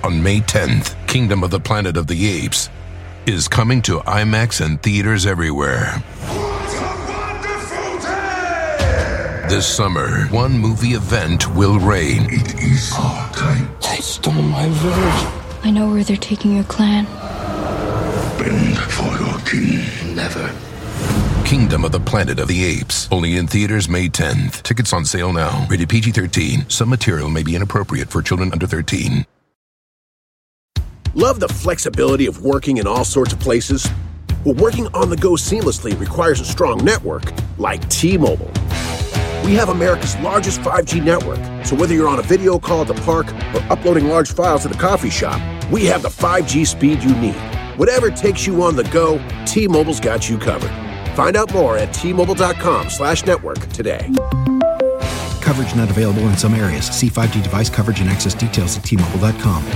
On May 10th, Kingdom of the Planet of the Apes is coming to IMAX and theaters everywhere. What a wonderful day! This summer, one movie event will reign. It is our time. They stole my village. I know where they're taking your clan. Bend for your king. Never. Kingdom of the Planet of the Apes. Only in theaters May 10th. Tickets on sale now. Rated PG-13. Some material may be inappropriate for children under 13. Love the flexibility of working in all sorts of places? Well, working on the go seamlessly requires a strong network like T-Mobile. We have America's largest 5G network, so whether you're on a video call at the park or uploading large files at a coffee shop, we have the 5G speed you need. Whatever takes you on the go, T-Mobile's got you covered. Find out more at T-Mobile.com/network today. Coverage not available in some areas. See 5G device coverage and access details at T-Mobile.com.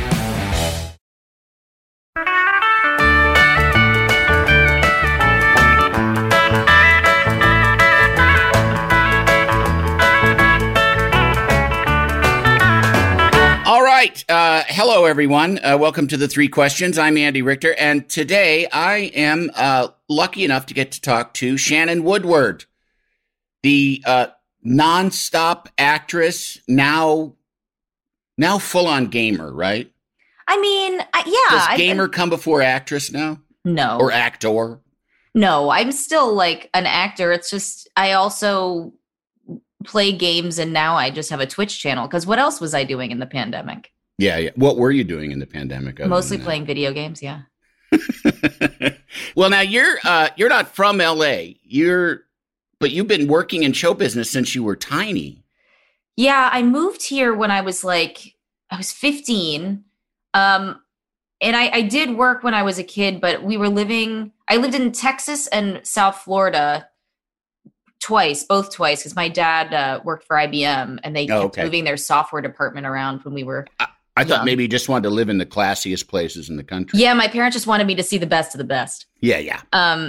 Hello, everyone. Welcome to the Three Questions. I'm Andy Richter, and today I am lucky enough to get to talk to Shannon Woodward, the nonstop actress, now full-on gamer, right? I mean, yeah. Does gamer come before actress now? No. Or actor? No, I'm still like an actor. It's just I also play games, and now I just have a Twitch channel. Because what else was I doing in the pandemic? Yeah. What were you doing in the pandemic? Mostly playing video games, yeah. Well, now you're not from LA. But you've been working in show business since you were tiny. Yeah, I moved here when I was 15. And I did work when I was a kid, but I lived in Texas and South Florida both twice, because my dad worked for IBM, and they kept moving their software department around when we were I thought maybe you just wanted to live in the classiest places in the country. Yeah, my parents just wanted me to see the best of the best. Yeah.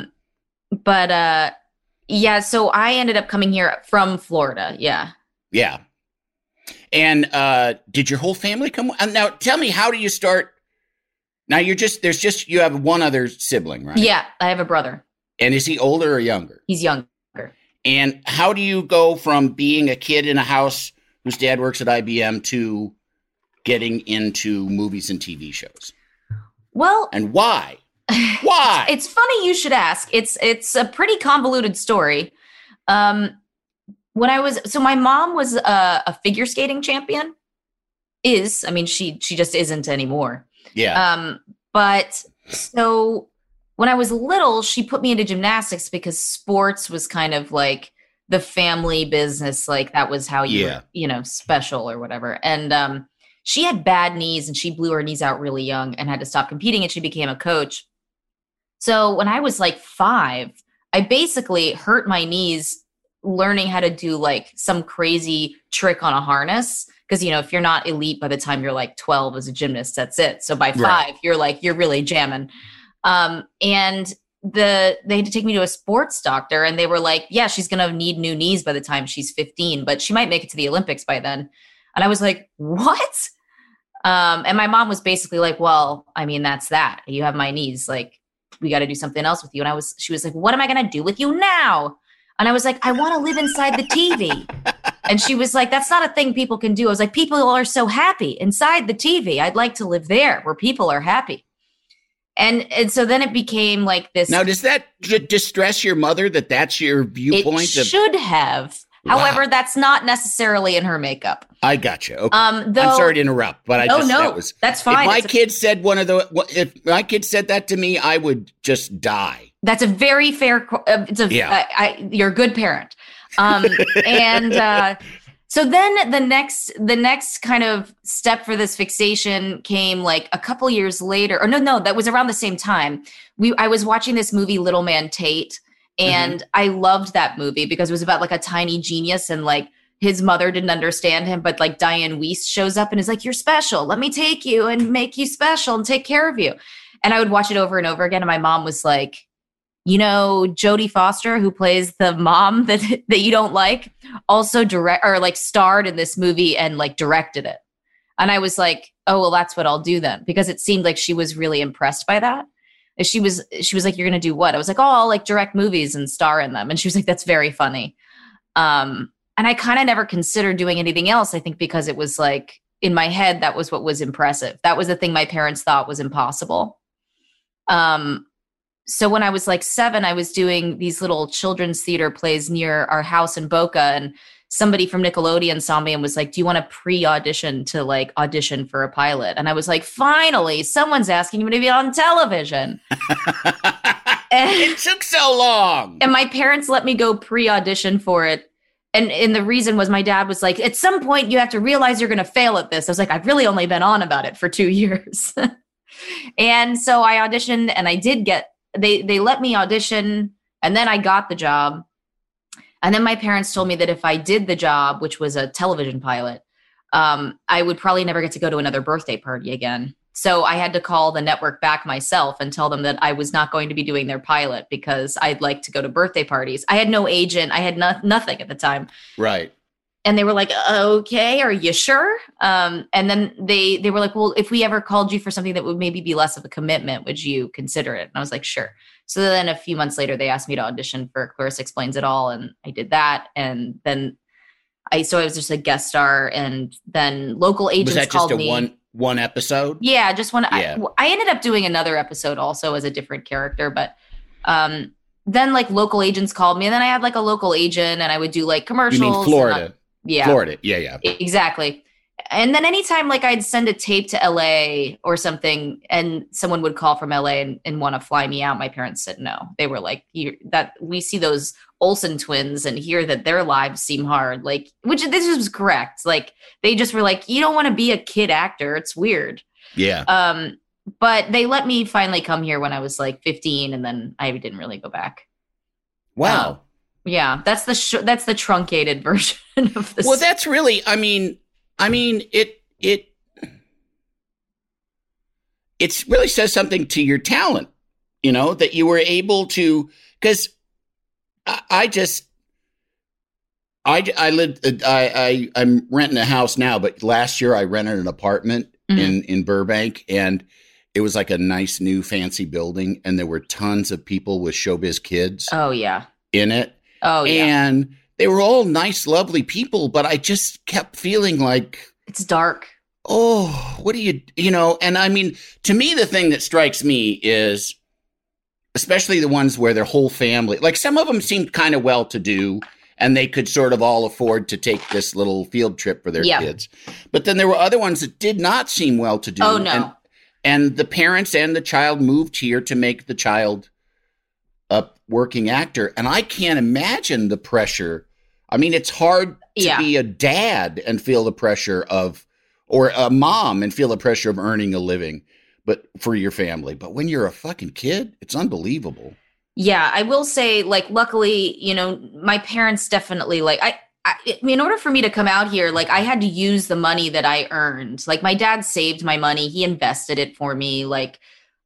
Yeah, so I ended up coming here from Florida, yeah. Yeah. And did your whole family come? Now, tell me, how do you start? Now, you have one other sibling, right? Yeah, I have a brother. And is he older or younger? He's younger. And how do you go from being a kid in a house whose dad works at IBM to getting into movies and TV shows? Well, and why? Why? It's funny you should ask. It's a pretty convoluted story. My mom was a figure skating champion. She just isn't anymore. Yeah. But so when I was little, she put me into gymnastics because sports was kind of like the family business. Like that was how you were, special or whatever. And she had bad knees, and she blew her knees out really young and had to stop competing, and she became a coach. So when I was 5, I basically hurt my knees learning how to do some crazy trick on a harness. Because, if you're not elite by the time you're 12 as a gymnast, that's it. So by 5, right, you're really jamming. And they had to take me to a sports doctor, and they were like, yeah, she's going to need new knees by the time she's 15, but she might make it to the Olympics by then. And I was like, what? And my mom was basically like, well, that's that. You have my knees. We got to do something else with you. And she was like, what am I going to do with you now? And I was like, I want to live inside the TV. And she was like, that's not a thing people can do. I was like, people are so happy inside the TV. I'd like to live there where people are happy. And so then it became this. Now, does that distress your mother that that's your viewpoint? It should have. Wow. However, that's not necessarily in her makeup. I got you. Okay. I'm sorry to interrupt, but that's fine. If my kid said that to me, I would just die. That's a very fair. You're a good parent. So then the next kind of step for this fixation came a couple years later. Or no, that was around the same time. I was watching this movie, Little Man Tate. And I loved that movie because it was about a tiny genius, and his mother didn't understand him, but Diane Wiest shows up and is like, you're special. Let me take you and make you special and take care of you. And I would watch it over and over again. And my mom was like, Jodie Foster, who plays the mom that you don't like, also starred in this movie and directed it. And I was like, oh, well, that's what I'll do then. Because it seemed like she was really impressed by that. And she was like, you're going to do what? I was like, oh, I'll like direct movies and star in them. And she was like, that's very funny. And I kind of never considered doing anything else. I think because it was like in my head, that was what was impressive. That was the thing my parents thought was impossible. So when I was like 7, I was doing these little children's theater plays near our house in Boca, and somebody from Nickelodeon saw me and was like, do you want to pre-audition to like audition for a pilot? And I was like, finally, someone's asking me to be on television. It took so long. And my parents let me go pre-audition for it. And the reason was my dad was like, at some point you have to realize you're going to fail at this. I was like, I've really only been on about it for 2 years. And so I auditioned, and I did get, they let me audition, and then I got the job. And then my parents told me that if I did the job, which was a television pilot, I would probably never get to go to another birthday party again. So I had to call the network back myself and tell them that I was not going to be doing their pilot because I'd like to go to birthday parties. I had no agent. I had nothing at the time. Right. And they were like, okay, are you sure? And then they were like, well, if we ever called you for something that would maybe be less of a commitment, would you consider it? And I was like, sure. So then a few months later, they asked me to audition for Clarissa Explains It All. And I did that. And then I was just a guest star. And then local agents called me. Was that just one episode? Yeah, just one. Yeah. I ended up doing another episode also as a different character. But then like local agents called me. And then I had like a local agent, and I would do like commercials. You mean Florida? Yeah. Florida. Yeah. Exactly. And then anytime like I'd send a tape to LA or something, and someone would call from LA and want to fly me out, my parents said no. They were like, that we see those Olsen twins and hear that their lives seem hard. Like, which this was correct. Like they just were like, you don't want to be a kid actor. It's weird. Yeah. But they let me finally come here when I was like 15, and then I didn't really go back. Wow. Yeah, that's the truncated version of this. Well, that's really, I mean, it really says something to your talent, you know, that you were able to, because I'm renting a house now, but last year I rented an apartment in Burbank, and it was like a nice new fancy building, and there were tons of people with Showbiz Kids. Oh yeah. In it. Oh yeah. And they were all nice, lovely people, but I just kept feeling like it's dark. Oh, what do you know? And I mean, to me, the thing that strikes me is, especially the ones where their whole family, like some of them seemed kind of well-to-do, and they could sort of all afford to take this little field trip for their kids. But then there were other ones that did not seem well-to-do. Oh no. And the parents and the child moved here to make the child a working actor. And I can't imagine the pressure. I mean, it's hard to be a dad and feel the pressure of, or a mom and feel the pressure of earning a living, but for your family. But when you're a fucking kid, it's unbelievable. Yeah, I will say, like, luckily, you know, my parents definitely, like, I in order for me to come out here, like, I had to use the money that I earned. Like, my dad saved my money. He invested it for me. Like,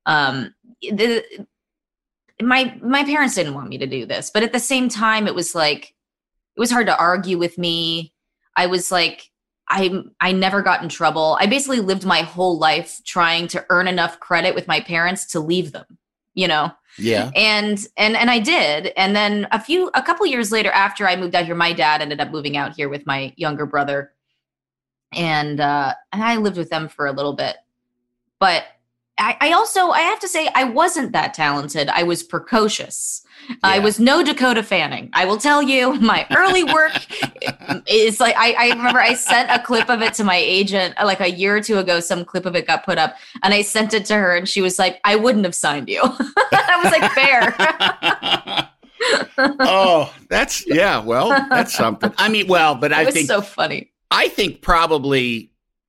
my parents didn't want me to do this, but at the same time, it was like, it was hard to argue with me. I was like, I never got in trouble. I basically lived my whole life trying to earn enough credit with my parents to leave them, you know? Yeah. And I did. And then a couple years later, after I moved out here, my dad ended up moving out here with my younger brother. And I lived with them for a little bit, but I have to say, I wasn't that talented. I was precocious. Yeah. I was no Dakota Fanning. I will tell you, my early work is like, I remember I sent a clip of it to my agent like a year or two ago. Some clip of it got put up, and I sent it to her, and she was like, I wouldn't have signed you. I was like, fair. Oh, that's something. I mean, well, but I think so funny. I think probably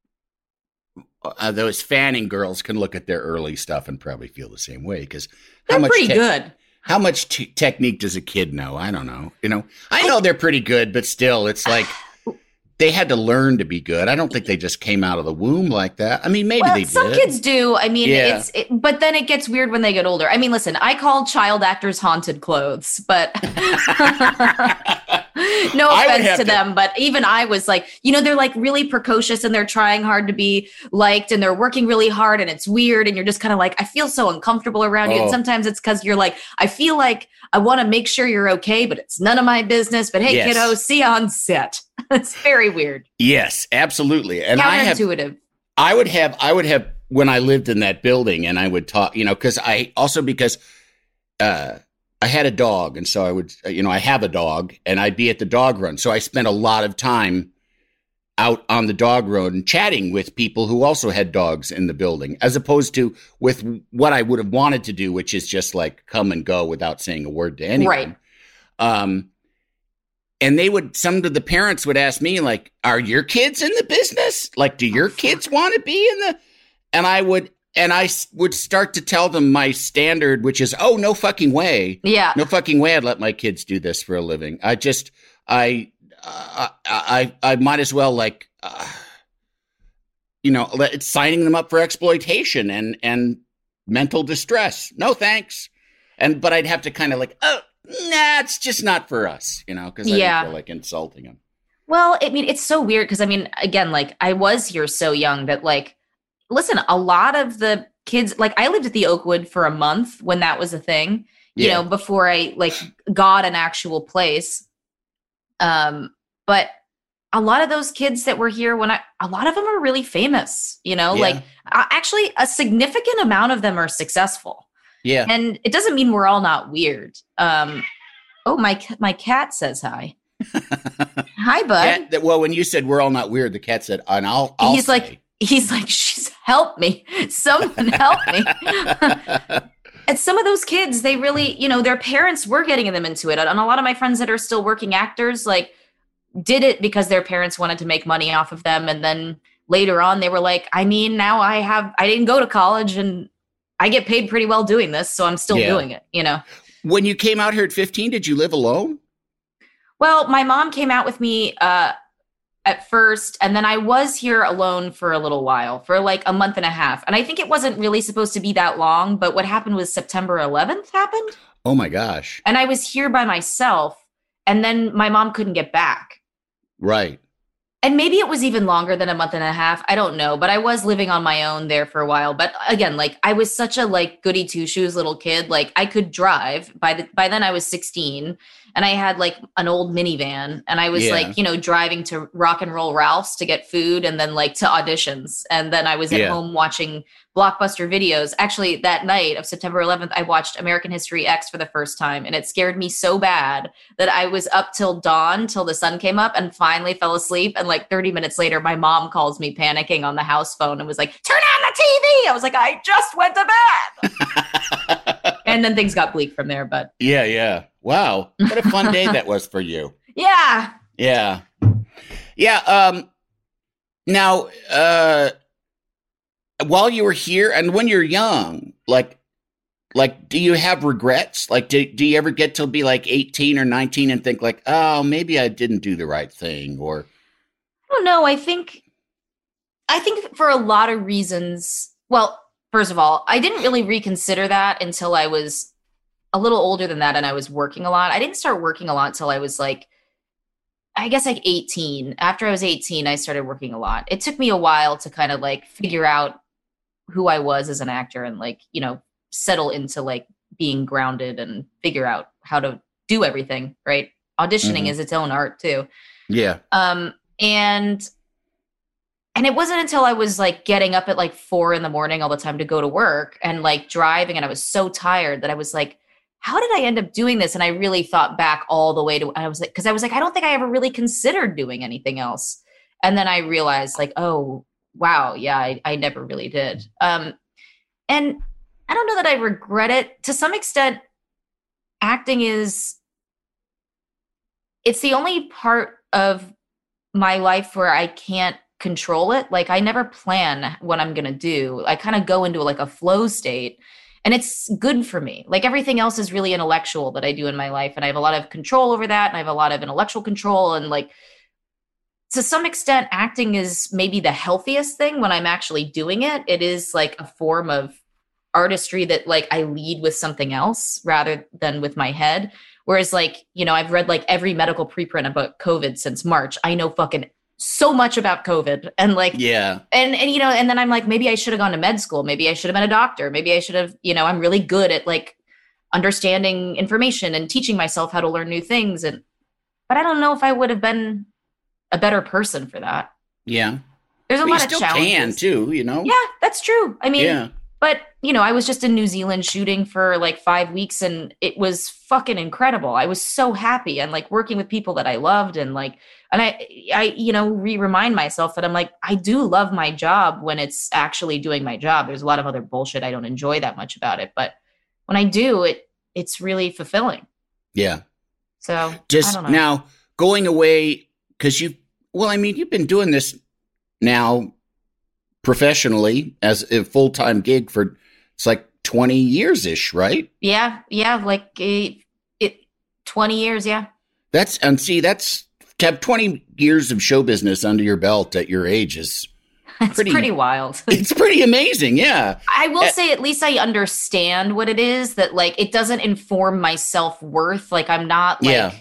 those Fanning girls can look at their early stuff and probably feel the same way, because they're pretty good. How much technique does a kid know? I don't know. You know, I know they're pretty good, but still, it's like they had to learn to be good. I don't think they just came out of the womb like that. I mean, maybe they did. Some kids do. I mean, but then it gets weird when they get older. I mean, listen, I call child actors haunted clothes, but No offense to them, but even I was like, they're like really precocious and they're trying hard to be liked and they're working really hard and it's weird. And you're just kind of like, I feel so uncomfortable around you. And sometimes it's because you're like, I feel like I want to make sure you're okay, but it's none of my business. But hey, kiddo, see you on set. It's very weird. Yes, absolutely. And counterintuitive. I would have when I lived in that building and I would talk, because I had a dog. And so I would, I have a dog and I'd be at the dog run. So I spent a lot of time out on the dog road and chatting with people who also had dogs in the building, as opposed to with what I would have wanted to do, which is just like come and go without saying a word to anyone. Right. And some of the parents would ask me, like, are your kids in the business? Like, do your kids want to be in the, and I would start to tell them my standard, which is, oh, no fucking way. Yeah. No fucking way I'd let my kids do this for a living. I might as well signing them up for exploitation and mental distress. No, thanks. But I'd have to kind of like, oh, nah, it's just not for us, because I didn't feel like insulting them. Well, I mean, it's so weird because, I mean, again, like I was here so young that like, listen, a lot of the kids, like I lived at the Oakwood for a month when that was a thing, before I like got an actual place. But a lot of those kids that were here a lot of them are really famous, like actually a significant amount of them are successful. Yeah. And it doesn't mean we're all not weird. My cat says hi. Hi, bud. Well, when you said we're all not weird, the cat said, and he's like, she's help me. Someone help me. And some of those kids, they really, their parents were getting them into it. And a lot of my friends that are still working actors, like did it because their parents wanted to make money off of them. And then later on they were like, I mean, now I didn't go to college and I get paid pretty well doing this, so I'm still doing it, When you came out here at 15, did you live alone? Well, my mom came out with me at first, and then I was here alone for a little while, for like a month and a half. And I think it wasn't really supposed to be that long, but what happened was September 11th happened. Oh my gosh. And I was here by myself, and then my mom couldn't get back. Right. And maybe it was even longer than a month and a half. I don't know. But I was living on my own there for a while. But again, like I was such a like goody two shoes little kid. Like I could drive. By then I was 16 and I had like an old minivan. And I was like, driving to Rock and Roll Ralph's to get food and then like to auditions. And then I was at home watching Blockbuster videos. Actually, that night of September 11th, I watched American History X for the first time. And it scared me so bad that I was up till dawn, till the sun came up and finally fell asleep. And like 30 minutes later, my mom calls me panicking on the house phone and was like, turn on the TV. I was like, I just went to bed. And then things got bleak from there. But yeah. Wow. What a fun day that was for you. Yeah. Yeah. Yeah. Now, while you were here and when you're young, like, do you have regrets? Like, do you ever get to be like 18 or 19 and think like, oh, maybe I didn't do the right thing? Or I don't know. I think for a lot of reasons, well, first of all, I didn't really reconsider that until I was a little older than that and I was working a lot. I didn't start working a lot until I was like, I guess like 18. After I was 18, I started working a lot. It took me a while to kind of like figure out who I was as an actor and like, settle into like being grounded and figure out how to do everything, right? Auditioning is its own art too. Yeah. And it wasn't until I was like getting up at like 4 a.m. all the time to go to work and like driving and I was so tired that I was like, how did I end up doing this? And I really thought back all the way to, I was like, I don't think I ever really considered doing anything else. And then I realized like, oh, wow. Yeah, I never really did. And I don't know that I regret it. To some extent, acting it's the only part of my life where I can't control it. Like I never plan what I'm going to do. I kind of go into like a flow state and it's good for me. Like everything else is really intellectual that I do in my life. And I have a lot of control over that. And I have a lot of intellectual control. And like, to some extent, acting is maybe the healthiest thing when I'm actually doing it. It is like a form of artistry that like I lead with something else rather than with my head. Whereas like, you know, I've read like every medical preprint about COVID since March. I know fucking so much about COVID and like, yeah. And, you know, and then I'm like, maybe I should have gone to med school. Maybe I should have been a doctor. Maybe I should have, you know, I'm really good at like understanding information and teaching myself how to learn new things. But I don't know if I would have been a better person for that. Yeah. There's a lot of challenges. challenges. You still can too, you know? Yeah, that's true. I mean, yeah. But, you know, I was just in New Zealand shooting for like 5 weeks and it was fucking incredible. I was so happy and like working with people that I loved and like, and I you know, remind myself that I'm like, I do love my job when it's actually doing my job. There's a lot of other bullshit I don't enjoy that much about it. But when I do, it's really fulfilling. Yeah. So just I don't know. Now going away, because you've been doing this now professionally as a full-time gig for it's like 20 years-ish, right? Yeah, like it 20 years, yeah. That's to have 20 years of show business under your belt at your age is pretty wild. It's pretty amazing, yeah. I will say at least I understand what it is, that like it doesn't inform my self-worth. Like I'm not like yeah.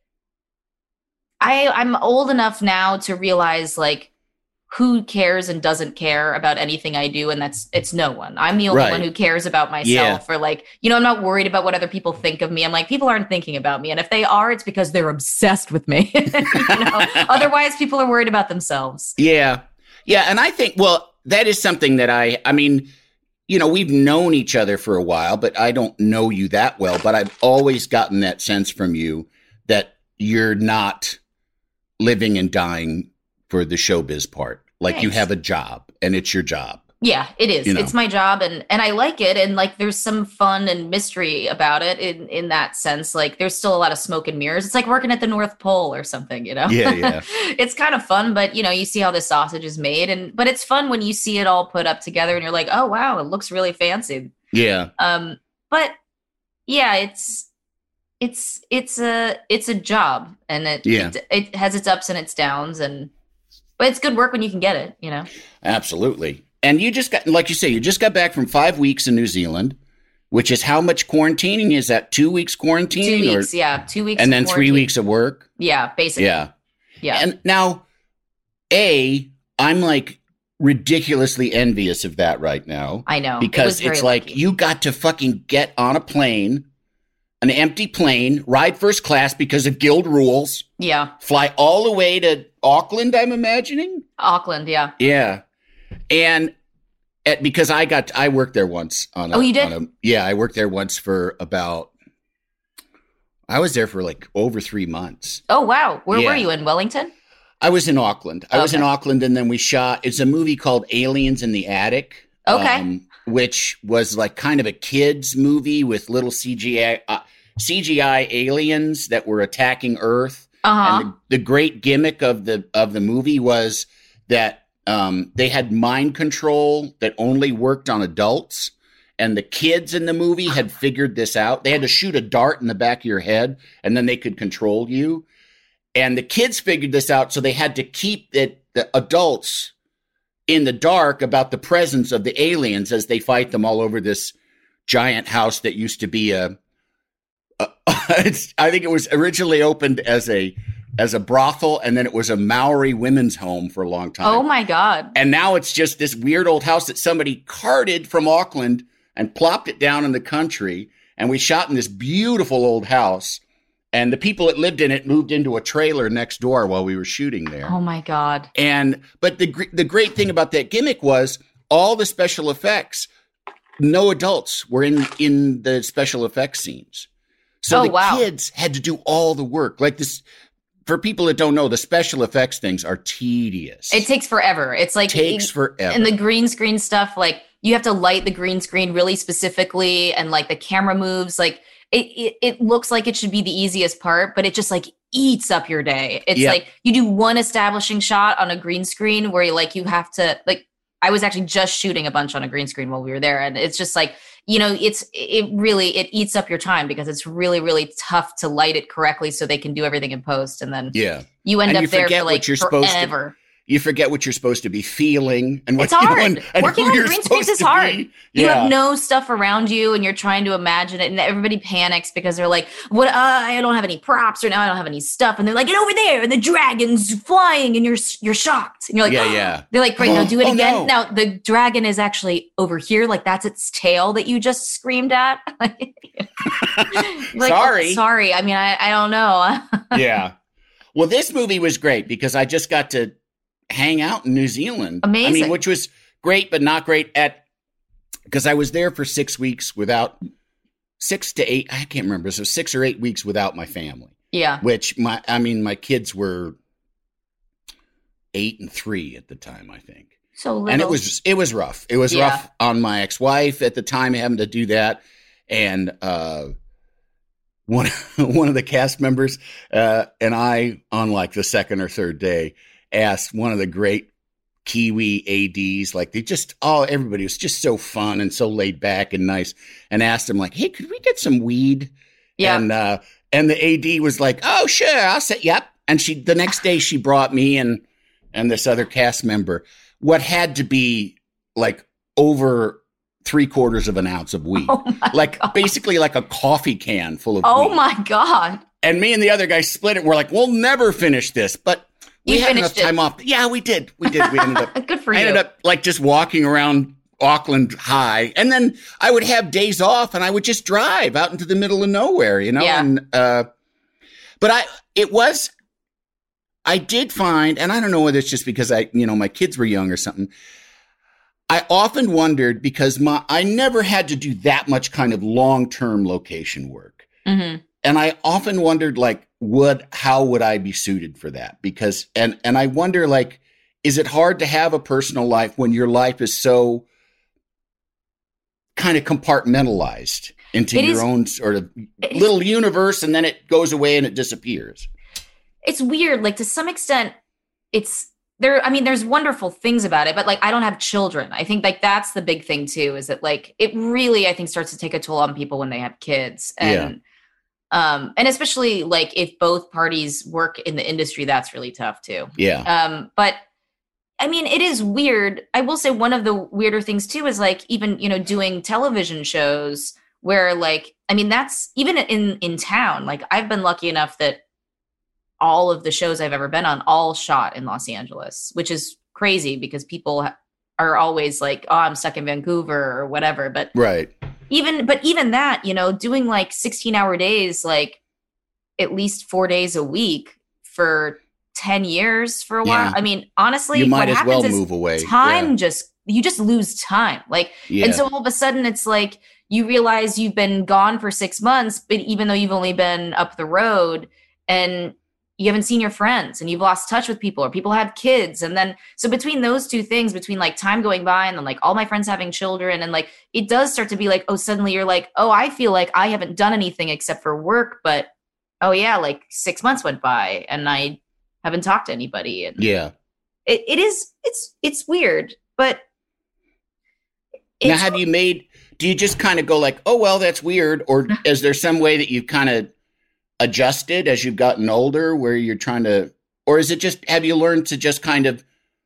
I'm old enough now to realize like who cares and doesn't care about anything I do, and it's no one. I'm the only one who cares about myself, or like, you know, I'm not worried about what other people think of me. I'm like, people aren't thinking about me, and if they are, it's because they're obsessed with me. You know? Otherwise, people are worried about themselves. Yeah, and I think, well, that is something that I mean, you know, we've known each other for a while, but I don't know you that well. But I've always gotten that sense from you that you're not living and dying for the showbiz part. Like Thanks. You have a job and it's your job. Yeah, it is. You know? It's my job and I like it. And like, there's some fun and mystery about it in that sense. Like there's still a lot of smoke and mirrors. It's like working at the North Pole or something, you know? Yeah. It's kind of fun, but you know, you see how the sausage is made but it's fun when you see it all put up together and you're like, oh wow, it looks really fancy. Yeah. But yeah, it's a job and it has its ups and its downs but it's good work when you can get it, you know? Absolutely. And you just got, like you say, you just got back from 5 weeks in New Zealand, which is how much quarantining? Is that 2 weeks quarantining? 2 weeks, yeah. 2 weeks. And then 3 weeks of work? Yeah, basically. Yeah. Yeah. And now, I'm like ridiculously envious of that right now. I know. Because it's like lucky. You got to fucking get on a plane, an empty plane, ride first class because of guild rules. Yeah. Fly all the way to Auckland, I'm imagining? Auckland, yeah. Yeah. And because I worked there once on you did? I worked there once for I was there for like over 3 months. Oh, wow. Where were you, in Wellington? I was in Auckland. I was in Auckland, and then we shot, it's a movie called Aliens in the Attic. Okay. Which was like kind of a kid's movie with little CGI aliens that were attacking Earth. Uh-huh. And the great gimmick of the movie was that they had mind control that only worked on adults. And the kids in the movie had figured this out. They had to shoot a dart in the back of your head, and then they could control you. And the kids figured this out, so they had to keep the adults in the dark about the presence of the aliens as they fight them all over this giant house that used to be I think it was originally opened as a brothel, and then it was a Maori women's home for a long time. Oh my God. And now it's just this weird old house that somebody carted from Auckland and plopped it down in the country. And we shot in this beautiful old house. And the people that lived in it moved into a trailer next door while we were shooting there. Oh my God. But the great thing about that gimmick was all the special effects, no adults were in the special effects scenes. So kids had to do all the work. Like this, for people that don't know, the special effects things are tedious. It takes forever. It's like forever. And the green screen stuff, like you have to light the green screen really specifically, and like the camera moves, like it looks like it should be the easiest part, but it just like eats up your day. It's like you do one establishing shot on a green screen where you have to, like, I was actually just shooting a bunch on a green screen while we were there, and it's just like, you know, it eats up your time because it's really, really tough to light it correctly so they can do everything in post. And then you end up there for like forever. you forget what you're supposed to be feeling and what it's hard. and Working on green screens is hard. You Yeah. have no stuff around you, and you're trying to imagine it, and everybody panics because they're like, "What? I don't have any props, or now I don't have any stuff." And they're like, "Get over there!" And the dragon's flying, and you're shocked, and you're like, Yeah. They're like, "Great, now do it again." No. Now the dragon is actually over here, like that's its tail that you just screamed at. Like, Sorry. sorry. I mean, I don't know. Yeah. Well, this movie was great because I just got to hang out in New Zealand. Amazing. I mean, which was great, but not great because I was there for 6 weeks 6 to 8, I can't remember. So 6 or 8 weeks without my family. Yeah. Which my kids were 8 and 3 at the time, I think. So little. And it was rough. It was rough on my ex-wife at the time, having to do that. And, one of the cast members and I, on like the second or third day, asked one of the great Kiwi ADs, like everybody was just so fun and so laid back and nice, and asked him like, "Hey, could we get some weed?" Yeah. And the AD was like, "Oh, sure, I'll say, yep." And the next day she brought me and this other cast member what had to be like over 3/4 of an ounce of weed, like God. Basically like a coffee can full of weed. Oh my God. And me and the other guy split it. We're like, we'll never finish this, but we had enough time off. Yeah, we did. We ended up, good for you. I ended up like just walking around Auckland High. And then I would have days off and I would just drive out into the middle of nowhere, Yeah. And, but I did find, and I don't know whether it's just because my kids were young or something. I often wondered because I never had to do that much kind of long-term location work. Mm-hmm. And I often wondered, like, how would I be suited for that? Because, and I wonder, like, is it hard to have a personal life when your life is so kind of compartmentalized into your own sort of little universe, and then it goes away and it disappears? It's weird. Like, to some extent, there's wonderful things about it, but like, I don't have children. I think like that's the big thing too, is that like, it really, I think, starts to take a toll on people when they have kids. And, and especially like if both parties work in the industry, that's really tough too. Yeah. But I mean, it is weird. I will say one of the weirder things too is like, even, doing television shows where like, I mean, that's even in town. Like, I've been lucky enough that all of the shows I've ever been on all shot in Los Angeles, which is crazy because people are always like, "Oh, I'm stuck in Vancouver" or whatever. But right. Even that, doing like 16-hour days, like at least 4 days a week for 10 years for a while. I mean, honestly, you might what as well happens move away. Time you just lose time. Like, and so all of a sudden it's like you realize you've been gone for 6 months, but even though you've only been up the road and you haven't seen your friends and you've lost touch with people, or people have kids. And then, so between those two things, between like time going by and then like all my friends having children, and like, it does start to be like, oh, suddenly you're like, oh, I feel like I haven't done anything except for work, but oh yeah, like 6 months went by and I haven't talked to anybody. And it's weird, but. Now, do you just kind of go like, oh, well, that's weird? Or is there some way that you've kind of adjusted as you've gotten older where you're trying to, or is it just, have you learned to just kind of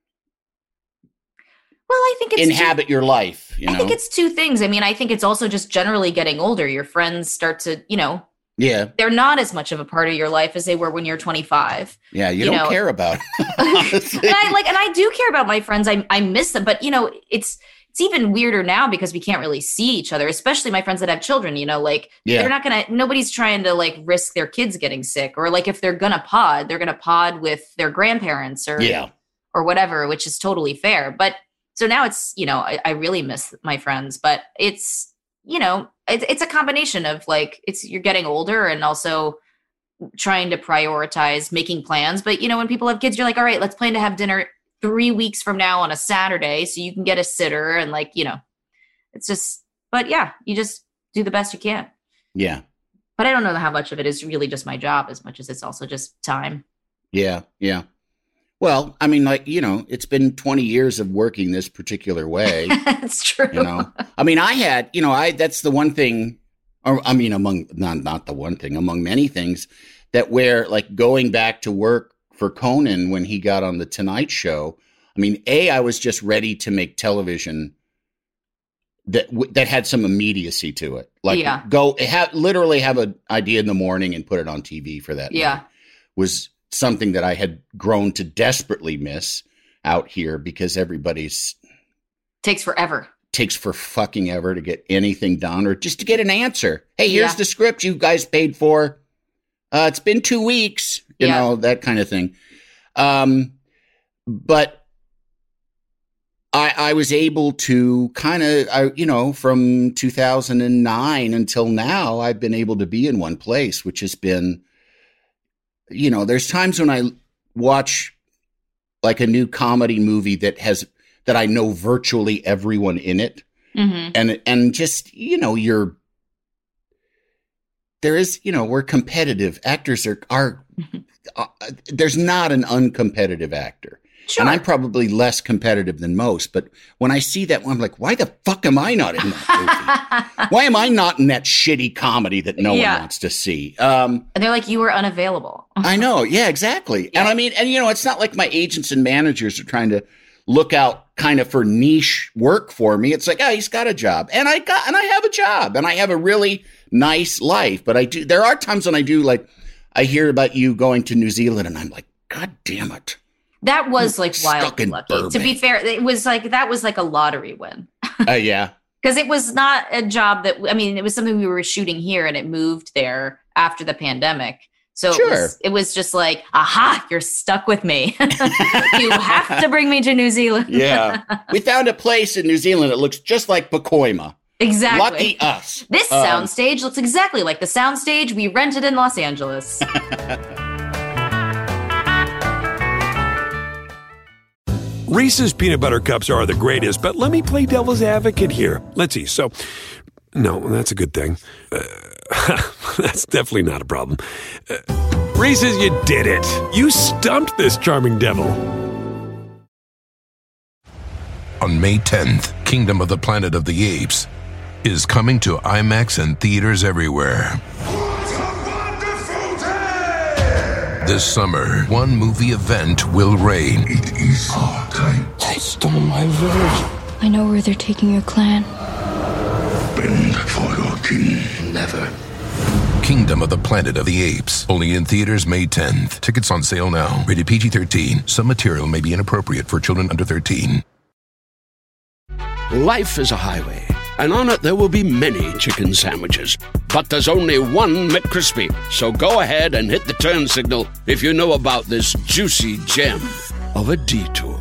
I think it's inhabit your life? I think it's two things. I mean, I think it's also just generally getting older. Your friends start to, they're not as much of a part of your life as they were when you're 25. Yeah, you don't care about honestly. And I do care about my friends. I miss them, but it's even weirder now because we can't really see each other, especially my friends that have children, they're not nobody's trying to like risk their kids getting sick, or like if they're going to pod with their grandparents or whatever, which is totally fair. But so now it's, I really miss my friends, but it's, it's a combination of like, you're getting older and also trying to prioritize making plans. But, when people have kids, you're like, all right, let's plan to have dinner 3 weeks from now on a Saturday so you can get a sitter, and like, it's just, but yeah, you just do the best you can. Yeah. But I don't know how much of it is really just my job as much as it's also just time. Yeah. Yeah. Well, I mean, like, it's been 20 years of working this particular way. It's true. I mean, that's the one thing, or I mean, among, not the one thing, among many things that where like going back to work for Conan when he got on the Tonight Show. I mean, I was just ready to make television that had some immediacy to it. Like literally have an idea in the morning and put it on TV for that night. Was something that I had grown to desperately miss out here because takes forever. Takes for fucking ever to get anything done or just to get an answer. Hey, here's the script you guys paid for. It's been 2 weeks, you know, that kind of thing. But I was able to kind of, from 2009 until now, I've been able to be in one place, which has been, there's times when I watch like a new comedy movie that I know virtually everyone in it. Mm-hmm. And just, we're competitive. Actors are there's not an uncompetive actor. Sure. And I'm probably less competitive than most. But when I see that, I'm like, why the fuck am I not in that movie? Why am I not in that shitty comedy that no one wants to see? And they're like, you were unavailable. I know. Yeah, exactly. Yeah. And I mean, it's not like my agents and managers are trying to look out kind of for niche work for me. It's like, he's got a job. And I have a job and I have a really nice life. But there are times when I hear about you going to New Zealand and I'm like, God damn it. That was like wildly lucky. Burbank. To be fair, that was like a lottery win. Yeah. Because it was not a job it was something we were shooting here and it moved there after the pandemic. So it was just like, aha, you're stuck with me. You have to bring me to New Zealand. Yeah. We found a place in New Zealand that looks just like Pacoima. Exactly. Lucky us. This soundstage looks exactly like the soundstage we rented in Los Angeles. Reese's peanut butter cups are the greatest, but let me play devil's advocate here. Let's see. So, no, that's a good thing. That's definitely not a problem. Reese's, you did it. You stumped this charming devil. On May 10th, Kingdom of the Planet of the Apes is coming to IMAX and theaters everywhere. This summer, one movie event will reign. It is our time. They stole my village. I know where they're taking your clan. Bend for your king. Never. Kingdom of the Planet of the Apes. Only in theaters May 10th. Tickets on sale now. Rated PG-13. Some material may be inappropriate for children under 13. Life is a highway, and on it there will be many chicken sandwiches. But there's only one McCrispy. So go ahead and hit the turn signal if you know about this juicy gem of a detour.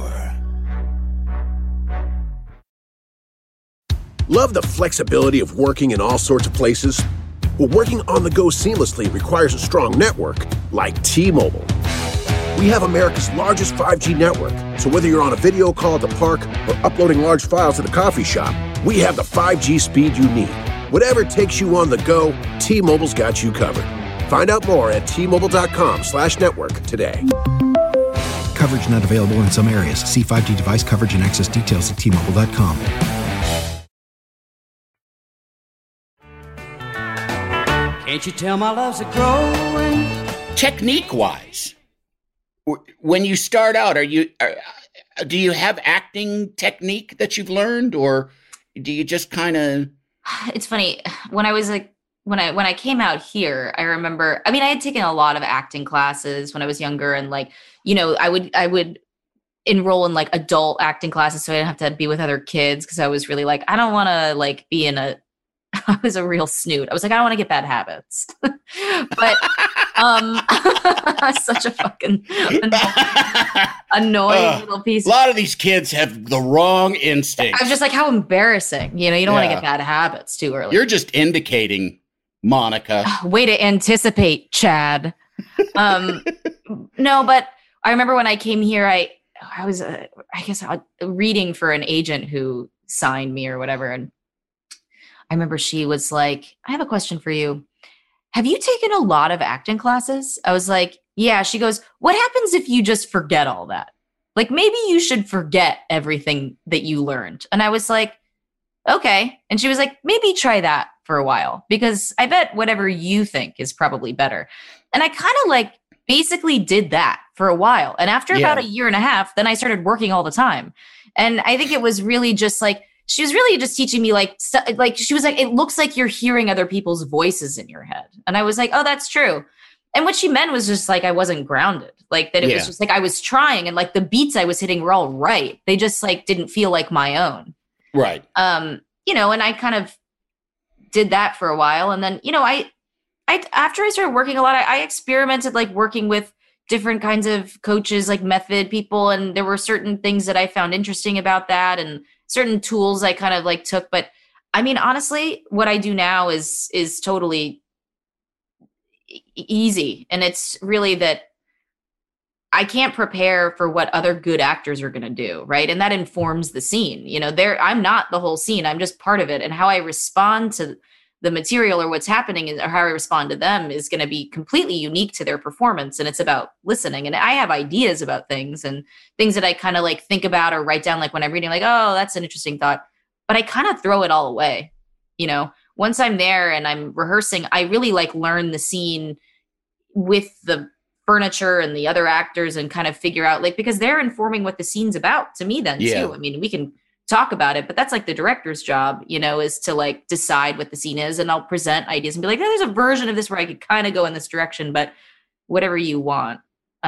Love the flexibility of working in all sorts of places? Well, working on the go seamlessly requires a strong network like T-Mobile. We have America's largest 5G network, so whether you're on a video call at the park or uploading large files at a coffee shop, we have the 5G speed you need. Whatever takes you on the go, T-Mobile's got you covered. Find out more at T-Mobile.com/network today. Coverage not available in some areas. See 5G device coverage and access details at T-Mobile.com. Can't you tell my love's a growing? Technique-wise, when you start out, do you have acting technique that you've learned, or do you just kind of? It's funny when I came out here, I remember. I mean, I had taken a lot of acting classes when I was younger, and I would enroll in like adult acting classes so I didn't have to be with other kids because I was really like, I don't want to be in a. I was a real snoot. I was like, I don't want to get bad habits. But such a fucking annoying little piece. A lot of these kids have the wrong instinct. I was just like, how embarrassing. You don't want to get bad habits too early. You're just indicating, Monica. Way to anticipate, Chad. No, but I remember when I came here, I was, reading for an agent who signed me or whatever. And I remember she was like, I have a question for you. Have you taken a lot of acting classes? I was like, yeah. She goes, what happens if you just forget all that? Like, maybe you should forget everything that you learned. And I was like, okay. And she was like, maybe try that for a while, because I bet whatever you think is probably better. And I kind of basically did that for a while. And after about a year and a half, then I started working all the time. And I think it was really just like, she was really just teaching me like she was like, it looks like you're hearing other people's voices in your head. And I was like, oh, that's true. And what she meant was just like, I wasn't grounded. Like that it was just like, I was trying and like the beats I was hitting were all right. They just like didn't feel like my own. Right. You know, and I kind of did that for a while. And then, you know, I after I started working a lot, I experimented like working with different kinds of coaches, like method people. And there were certain things that I found interesting about that and certain tools I kind of like took. But I mean, honestly, what I do now is totally easy. And it's really that I can't prepare for what other good actors are going to do. Right. And that informs the scene. You know, I'm not the whole scene. I'm just part of it. And how I respond to the material or what's happening or how I respond to them is going to be completely unique to their performance. And it's about listening. And I have ideas about things and things that I kind of like think about or write down, like when I'm reading, like, oh, that's an interesting thought, but I kind of throw it all away. You know, once I'm there and I'm rehearsing, I really like learn the scene with the furniture and the other actors and kind of figure out like, because they're informing what the scene's about to me then too. I mean, we can talk about it, but that's like the director's job, you know, is to like decide what the scene is. And I'll present ideas and be like, oh, there's a version of this where I could kind of go in this direction, but whatever you want.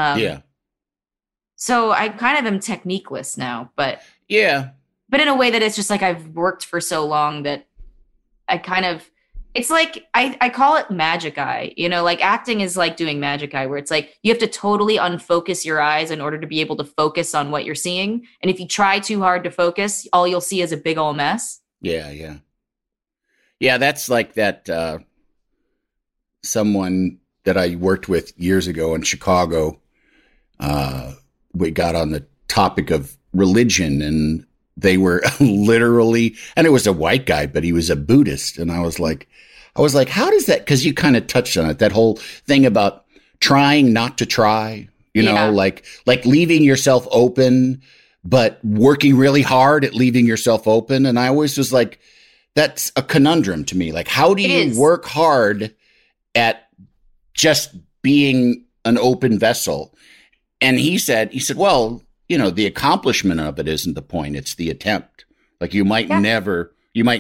So I kind of am techniqueless now, but but in a way that it's just like, I've worked for so long that I kind of, it's like, I call it magic eye, you know, like acting is like doing magic eye where it's like, you have to totally unfocus your eyes in order to be able to focus on what you're seeing. And if you try too hard to focus, all you'll see is a big old mess. Yeah. That's like that, someone that I worked with years ago in Chicago, we got on the topic of religion and they were literally, and it was a white guy, but he was a Buddhist. And I was like, how does that, because you kind of touched on it, that whole thing about trying not to try, you know, like leaving yourself open, but working really hard at leaving yourself open. And I always was like, that's a conundrum to me. Like, how do you work hard at just being an open vessel? And he said, well, you know, the accomplishment of it isn't the point. It's the attempt. Like you might never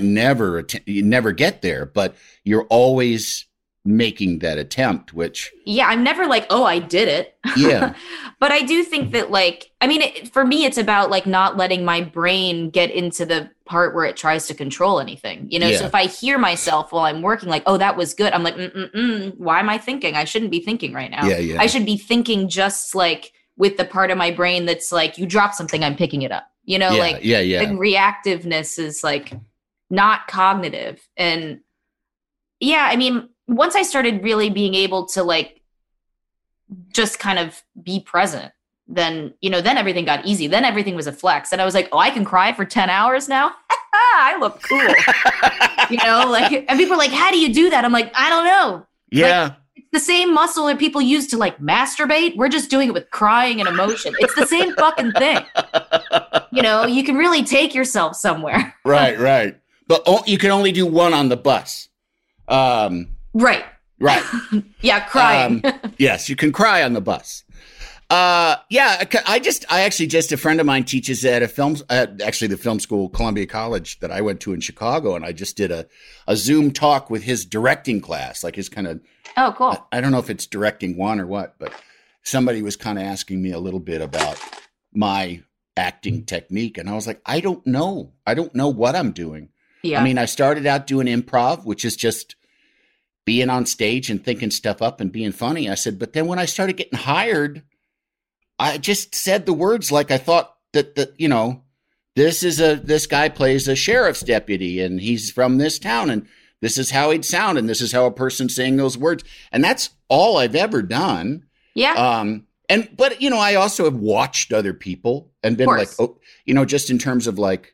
get there, but you're always making that attempt, which. Yeah. I'm never like, oh, I did it. Yeah. But I do think that like, I mean, for me, it's about like not letting my brain get into the part where it tries to control anything, you know? So if I hear myself while I'm working, like, oh, that was good. I'm like, why am I thinking? I shouldn't be thinking right now. I should be thinking just like, with the part of my brain that's like, you drop something, I'm picking it up. You know, like the reactiveness is like not cognitive. And I mean, once I started really being able to like just kind of be present, then, you know, then everything got easy. Then everything was a flex. And I was like, oh, I can cry for 10 hours now. I look cool. You know, like, and people are like, how do you do that? I'm like, I don't know. Like, the same muscle that people use to like masturbate. We're just doing it with crying and emotion. It's the same fucking thing. You know, you can really take yourself somewhere. Right. But you can only do one on the bus. Right. Yeah, crying. Yes, you can cry on the bus. A friend of mine teaches at the film school, Columbia College, that I went to in Chicago. And I just did a Zoom talk with his directing class, like his kind of. Oh, cool. I don't know if it's directing one or what, but somebody was kind of asking me a little bit about my acting technique. And I was like, I don't know. I don't know what I'm doing. Yeah. I mean, I started out doing improv, which is just being on stage and thinking stuff up and being funny. I said, but then when I started getting hired, I just said the words like I thought that you know, this guy plays a sheriff's deputy and he's from this town and this is how he'd sound and this is how a person saying those words. And that's all I've ever done. Yeah. But you know, I also have watched other people and been like, oh, you know, just in terms of like,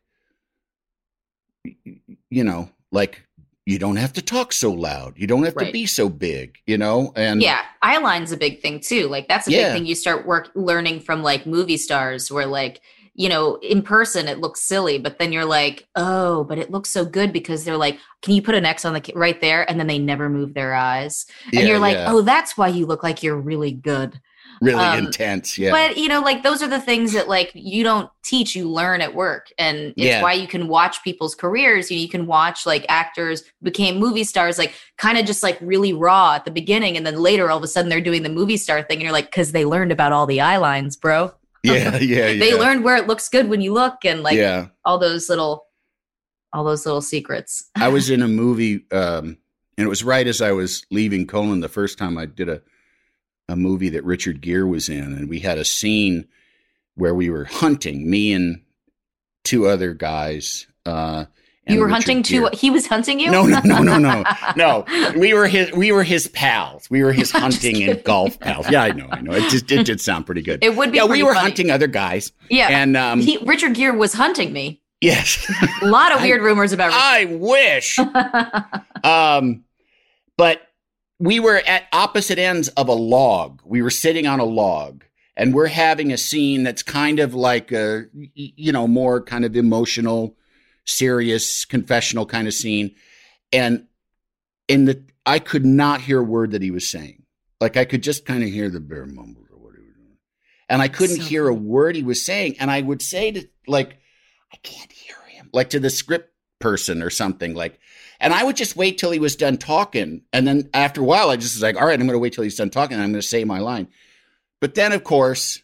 you know, like you don't have to talk so loud. You don't have to be so big, you know? And eye line's a big thing too. Like that's a big thing you start learning from like movie stars where like, in person it looks silly, but then you're like, oh, but it looks so good because they're like, can you put an X on the right there? And then they never move their eyes. And you're like, oh, that's why you look like you're really good. Really intense. Yeah. But like those are the things that like you don't teach, you learn at work. And it's why you can watch people's careers. You can watch like actors who became movie stars, like kind of just like really raw at the beginning. And then later, all of a sudden they're doing the movie star thing. And you're like, cause they learned about all the eye lines, bro. Yeah. They learned where it looks good when you look and like all those little secrets. I was in a movie, and it was right as I was leaving Colon the first time I did a movie that Richard Gere was in, and we had a scene where we were hunting, me and two other guys. You were hunting too? He was hunting you? No. No, we were his pals. We were his hunting and golf pals. Yeah, I know. It did sound pretty good. It would be. Yeah, we were funny. Hunting other guys. Yeah, and Richard Gere was hunting me. Yes, a lot of weird rumors about Richard. I wish. But we were at opposite ends of a log. We were sitting on a log, and we're having a scene that's kind of like a, more kind of emotional, serious, confessional kind of scene. And I could not hear a word that he was saying. Like I could just kind of hear the bare mumbles or what he was doing. And I couldn't hear a word he was saying. And I would say to like, I can't hear him, like to the script person or something like, and I would just wait till he was done talking. And then after a while, I just was like, all right, I'm going to wait till he's done talking and I'm going to say my line. But then, of course,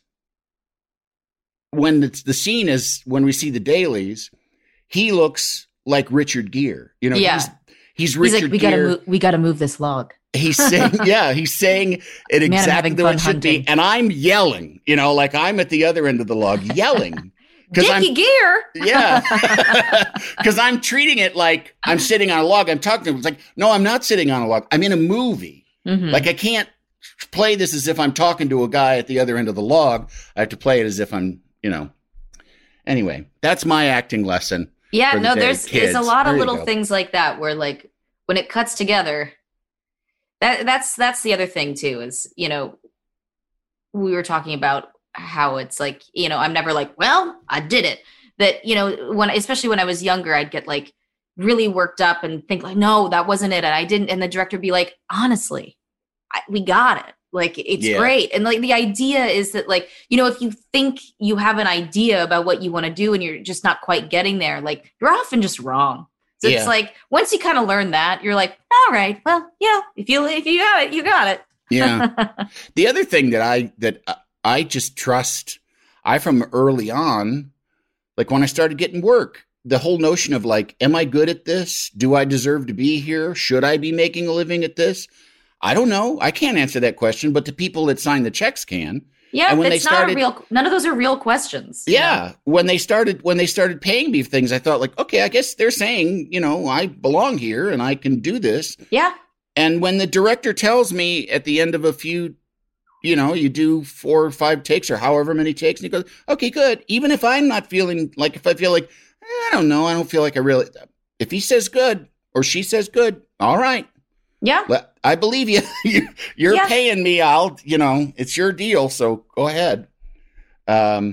when the scene is, when we see the dailies, he looks like Richard Gere. He's Richard Gere. Like, we got to move this log. He's saying it exactly what it should be. And I'm yelling, like I'm at the other end of the log yelling. Dickie Gere. Yeah. Because I'm treating it like I'm sitting on a log. I'm talking to him. It's like, no, I'm not sitting on a log. I'm in a movie. Mm-hmm. Like I can't play this as if I'm talking to a guy at the other end of the log. I have to play it as if I'm, Anyway, that's my acting lesson. Yeah, no, there's a lot of little things like that where like when it cuts together, that's the other thing too, is, we were talking about how it's like, I'm never like, well, I did it. That, especially when I was younger, I'd get like really worked up and think like, no, that wasn't it. And I didn't. And the director would be like, honestly, we got it. Like, it's great. And like, the idea is that like, if you think you have an idea about what you want to do and you're just not quite getting there, like you're often just wrong. So it's like, once you kind of learn that, you're like, all right, well, if you got it, you got it. Yeah. The other thing that I just trust, from early on, like when I started getting work, the whole notion of like, am I good at this? Do I deserve to be here? Should I be making a living at this? I don't know. I can't answer that question, but the people that sign the checks can. Yeah, and none of those are real questions. Yeah. When they started paying me things, I thought like, okay, I guess they're saying, I belong here and I can do this. Yeah. And when the director tells me at the end of a few, you do 4 or 5 takes or however many takes, and he goes, okay, good. Even if I'm not feeling like, if I feel like, I don't know, I don't feel like I really, if he says good or she says good, all right. Yeah. I believe you. You're paying me. It's your deal. So go ahead. And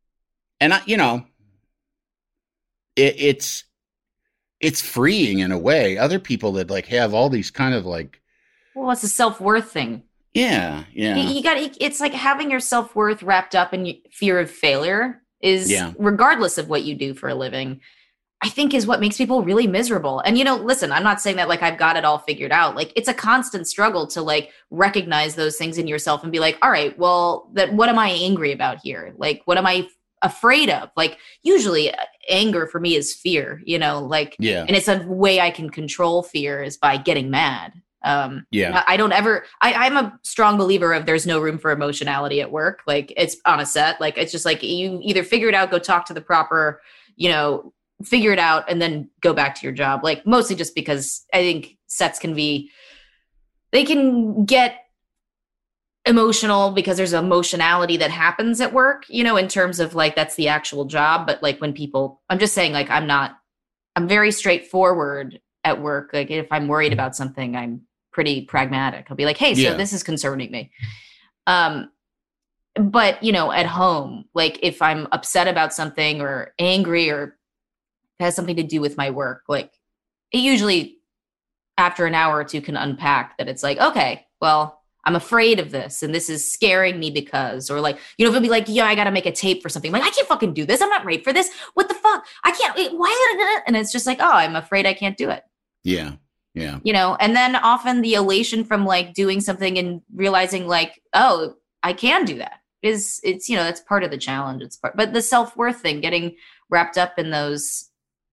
it's freeing in a way. Other people that like have all these kind of like, well, it's a self-worth thing. Yeah. Yeah. It's like having your self-worth wrapped up in fear of failure is regardless of what you do for a living, I think is what makes people really miserable. And, listen, I'm not saying that like I've got it all figured out. Like it's a constant struggle to like recognize those things in yourself and be like, all right, well, what am I angry about here? Like, what am I afraid of? Like usually anger for me is fear, and it's a way I can control fear is by getting mad. I'm a strong believer of there's no room for emotionality at work. Like it's on a set, like it's just like you either figure it out, go talk to the proper, figure it out and then go back to your job. Like mostly just because I think sets they can get emotional because there's emotionality that happens at work, in terms of like, that's the actual job. But like when I'm just saying like, I'm very straightforward at work. Like if I'm worried about something, I'm pretty pragmatic. I'll be like, hey, so this is concerning me. but, you know, at home, like if I'm upset about something or angry or it has something to do with my work, like it usually after an hour or two can unpack that. It's like, okay, well, I'm afraid of this and this is scaring me because, or like, you know, if it'll be like, yeah, I got to make a tape for something. I'm like, I can't fucking do this. I'm not ready for this. What the fuck? I can't, why? And it's just like, oh, I'm afraid I can't do it. Yeah. Yeah. You know, and then often the elation from like doing something and realizing like, oh, I can do that it's, you know, that's part of the challenge. It's part, but the self-worth thing, getting wrapped up in those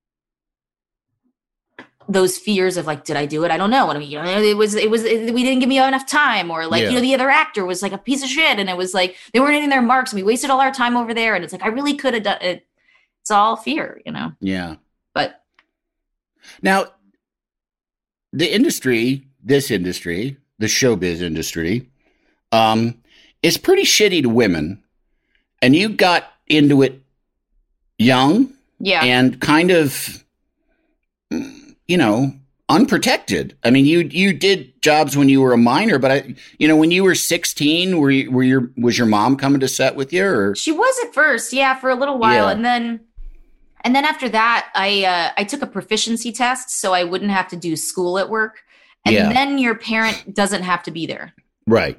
fears of like, did I do it? I don't know. And I mean, you know, we didn't give me enough time, or like, you know, the other actor was like a piece of shit. And it was like, they weren't hitting their marks and we wasted all our time over there. And it's like, I really could have done it. It's all fear, you know? Yeah. But now the industry, the showbiz industry, is pretty shitty to women. And you got into it young. Yeah. And kind of, you know, unprotected. I mean, you did jobs when you were a minor, but you know, when you were 16, was your mom coming to set with you, or? She was at first, yeah, for a little while, and then after that, I took a proficiency test so I wouldn't have to do school at work, and then your parent doesn't have to be there, right?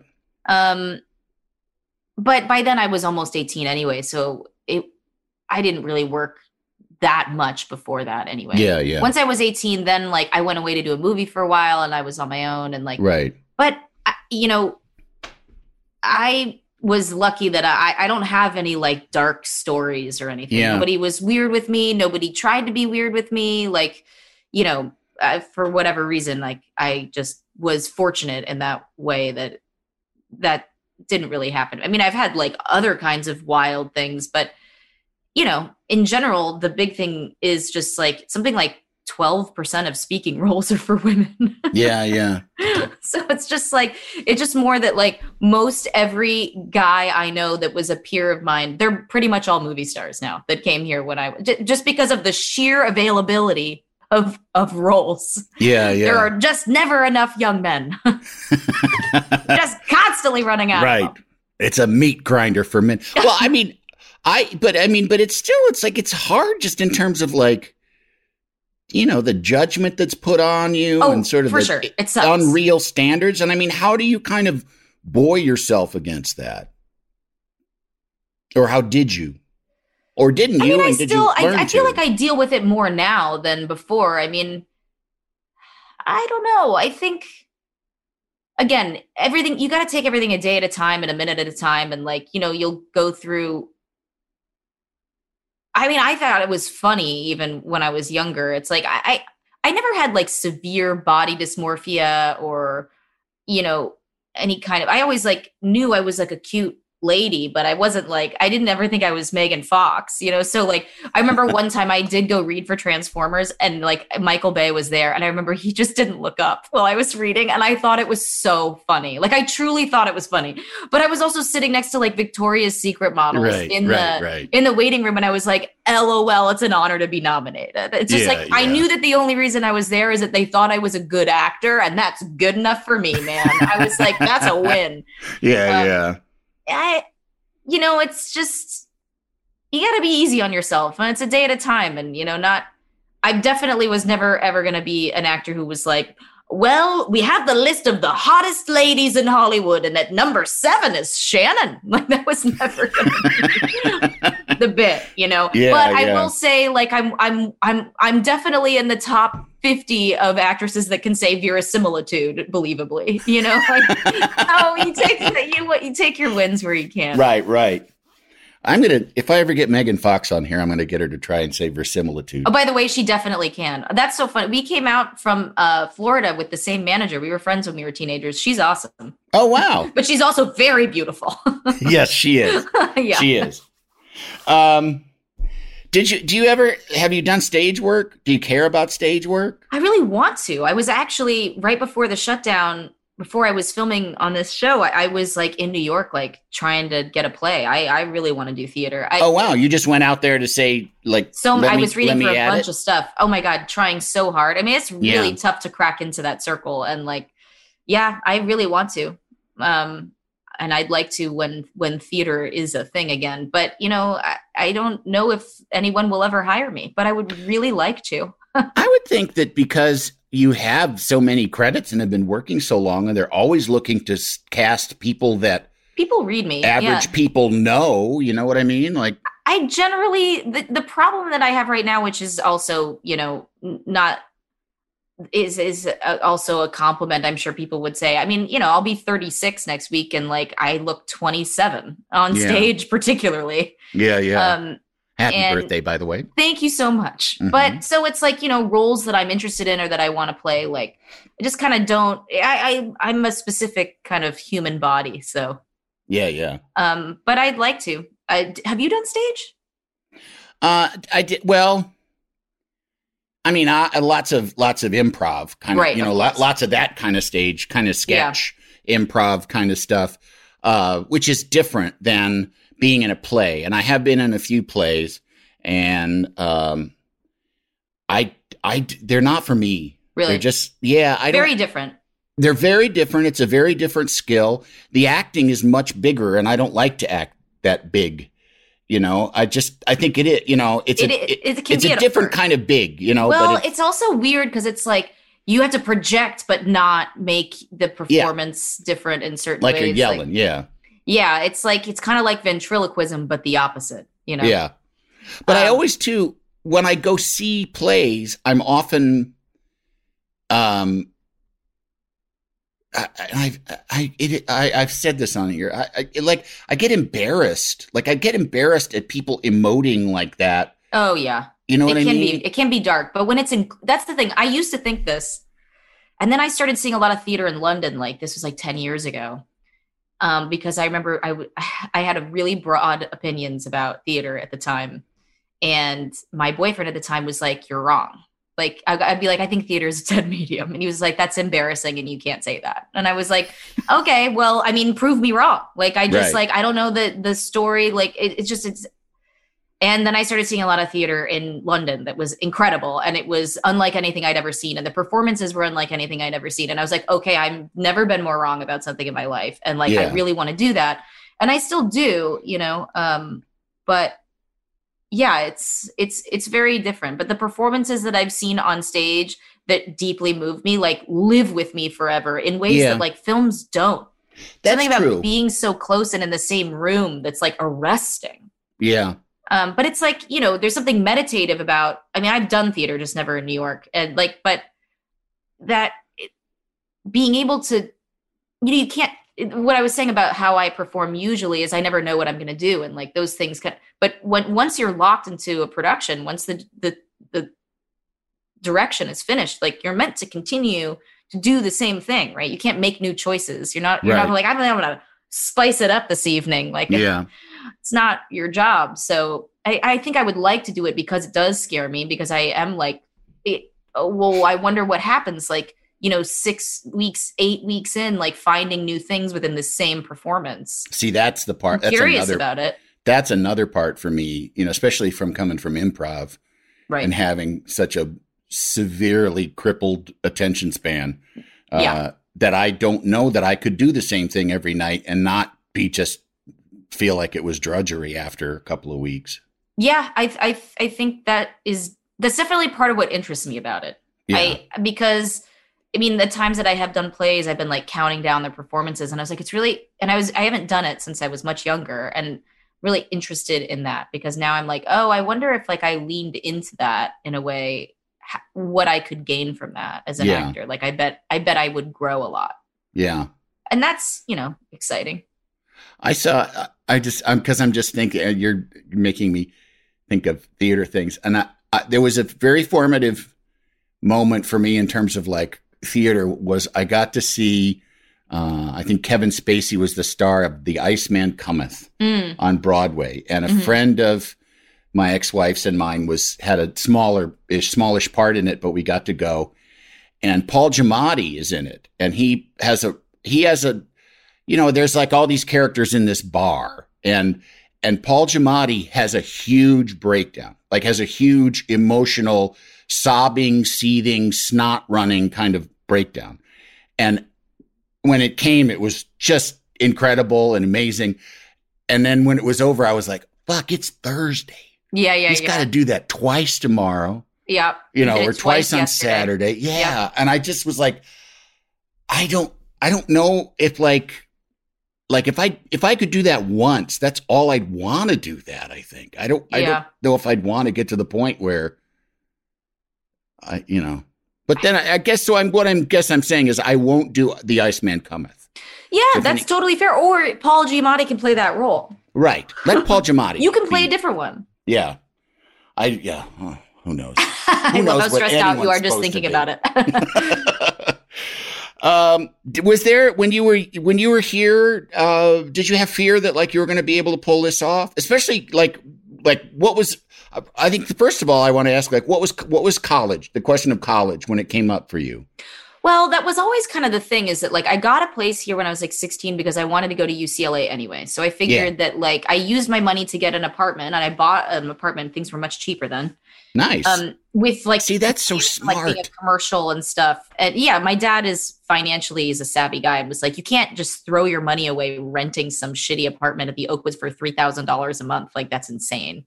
But by then I was almost 18 anyway, so I didn't really work that much before that anyway. Yeah. Once I was 18, then like I went away to do a movie for a while and I was on my own and like, right. But you know, I was lucky that I don't have any like dark stories or anything. Yeah. Nobody was weird with me. Nobody tried to be weird with me. Like, you know, for whatever reason, like I just was fortunate in that way that didn't really happen. I mean, I've had like other kinds of wild things, but you know, in general, the big thing is just like something like 12% of speaking roles are for women. Yeah. So it's just like, it's just more that like most every guy I know that was a peer of mine, they're pretty much all movie stars now that came here when just because of the sheer availability of roles. Yeah. There are just never enough young men. Just constantly running out. Right. It's a meat grinder for men. Well, I mean, but it's hard just in terms of like, you know, the judgment that's put on you and sort of sure. It sucks. Unreal standards. And I mean, how do you kind of buoy yourself against that? Or how did you? Or didn't you? I feel like I deal with it more now than before. I mean, I don't know. I think, again, everything, you got to take everything a day at a time and a minute at a time. And like, you know, you'll go through. I mean, I thought it was funny even when I was younger. It's like, I never had like severe body dysmorphia or, you know, any kind of, I always like knew I was like a cute lady, but I wasn't like, I didn't ever think I was Megan Fox, you know? So like, I remember one time I did go read for Transformers and like Michael Bay was there. And I remember he just didn't look up while I was reading. And I thought it was so funny. Like I truly thought it was funny, but I was also sitting next to like Victoria's Secret models in the waiting room. And I was like, LOL, it's an honor to be nominated. It's just I knew that the only reason I was there is that they thought I was a good actor. And that's good enough for me, man. I was like, that's a win. Yeah. You know, it's just, you got to be easy on yourself and it's a day at a time. And, you know, I definitely was never, ever going to be an actor who was like, well, we have the list of the hottest ladies in Hollywood and at number 7 is Shannon. Like that was never going to be the bit, you know, but I will say like, I'm definitely in the top 50 of actresses that can say verisimilitude believably, you know, like, you take your wins where you can. Right. If I ever get Megan Fox on here, I'm going to get her to try and say verisimilitude. Oh, by the way, she definitely can. That's so funny. We came out from Florida with the same manager. We were friends when we were teenagers. She's awesome. Oh, wow. But she's also very beautiful. Yes, she is. Yeah. She is. Have you done stage work? Do you care about stage work? I really want to. I was actually right before the shutdown, before I was filming on this show, I was like in New York, like trying to get a play. I really want to do theater. Oh, wow. You just went out there to say like, I was reading for a bunch of stuff. Oh my God. Trying so hard. I mean, it's really tough to crack into that circle. And like, yeah, I really want to. and I'd like to when theater is a thing again. But, I don't know if anyone will ever hire me, but I would really like to. I would think that because you have so many credits and have been working so long, and they're always looking to cast people that people read me. Average people know, you know what I mean? Like, I generally, the problem that I have right now, which is also, not is also a compliment, I'm sure people would say. I mean, I'll be 36 next week, and like I look 27 on stage, particularly. Yeah. Happy birthday, by the way. Thank you so much. Mm-hmm. But so it's like, roles that I'm interested in or that I want to play, like I just kind of don't. I'm a specific kind of human body, so. Yeah. But I'd like to. Have you done stage? I did. Well, I mean, lots of improv kind of, right, lots of that kind of stage, kind of sketch, improv kind of stuff, which is different than being in a play. And I have been in a few plays, and they're not for me. Really? They're just, very different. They're very different. It's a very different skill. The acting is much bigger, and I don't like to act that big. I think it is, it's a different kind of big, Well, but it's also weird because it's like you have to project, but not make the performance different in certain ways. Like you're yelling, Yeah, it's like, it's kind of like ventriloquism, but the opposite, Yeah. But I always, too, when I go see plays, I'm often, I've said this on here. I get embarrassed. Like I get embarrassed at people emoting like that. Oh yeah. You know what I mean? It can be dark, but when that's the thing. I used to think this, and then I started seeing a lot of theater in London. Like this was like 10 years ago. Because I remember I had a really broad opinions about theater at the time. And my boyfriend at the time was like, "You're wrong." Like I'd be like, "I think theater is a dead medium." And he was like, "That's embarrassing. And you can't say that." And I was like, "Okay, well, I mean, prove me wrong." Like, I just I don't know the story. Like it's, and then I started seeing a lot of theater in London that was incredible. And it was unlike anything I'd ever seen. And the performances were unlike anything I'd ever seen. And I was like, okay, I've never been more wrong about something in my life. And like, I really want to do that. And I still do, but yeah, it's very different. But the performances that I've seen on stage that deeply move me, like live with me forever in ways that like films don't. That's something about true. Being so close and in the same room that's like arresting. Yeah. But it's like, there's something meditative about, I mean, I've done theater, just never in New York. And like, but being able to, you can't, what I was saying about how I perform usually is I never know what I'm going to do. And like those things but once you're locked into a production, once the direction is finished, like you're meant to continue to do the same thing, right? You can't make new choices. You're not like, I'm going to spice it up this evening. Like, it's not your job. So I think I would like to do it because it does scare me, because I am like, I wonder what happens. Like, 6 weeks, 8 weeks in, like finding new things within the same performance. See, that's the part. I'm curious about it. That's another part for me, especially from coming from improv, right, and having such a severely crippled attention span, that I don't know that I could do the same thing every night and not be just feel like it was drudgery after a couple of weeks. Yeah, I think that's definitely part of what interests me about it. Yeah. Because I mean, the times that I have done plays, I've been like counting down the performances, and I was like, it's really, and I haven't done it since I was much younger, and really interested in that, because now I'm like, oh, I wonder if like I leaned into that in a way, what I could gain from that as an actor. Like, I bet I would grow a lot. Yeah. And that's, exciting. Because I'm just thinking, you're making me think of theater things. And there was a very formative moment for me in terms of like theater was I got to see, I think Kevin Spacey was the star of The Iceman Cometh on Broadway. And a friend of my ex-wife's and mine had a smallish part in it, but we got to go. And Paul Giamatti is in it. And he has a, there's like all these characters in this bar, and Paul Giamatti has a huge breakdown, like has a huge emotional, sobbing, seething, snot running kind of breakdown. And when it came, it was incredible and amazing. And then when it was over, I was like, fuck, it's Thursday. Yeah. He's got to do that twice tomorrow. Yeah. Or twice on yesterday. Saturday. Yeah. Yep. And I just was like, I don't know if like if I could do that once, that's all I'd want to do that. I think I don't know if I'd want to get to the point where but then I guess, so I'm saying is I won't do The Iceman Cometh. Yeah, that's totally fair. Or Paul Giamatti can play that role. Right. Let Paul Giamatti. You can play a different one. Yeah. Who knows? I love how stressed out you are just thinking about it. Was there, when you were here, did you have fear that like you were going to be able to pull this off? Especially like what was, I think first of all, I want to ask, like, what was college? The question of college when it came up for you? Well, that was always kind of the thing, is that like I got a place here when I was like 16 because I wanted to go to UCLA anyway. So I figured that like I used my money to get an apartment, and I bought an apartment. Things were much cheaper then. Nice. With like, see, that's so smart. Like being a commercial and stuff. And yeah, my dad is financially a savvy guy, and was like, you can't just throw your money away renting some shitty apartment at the Oakwoods for $3,000 a month. Like, that's insane.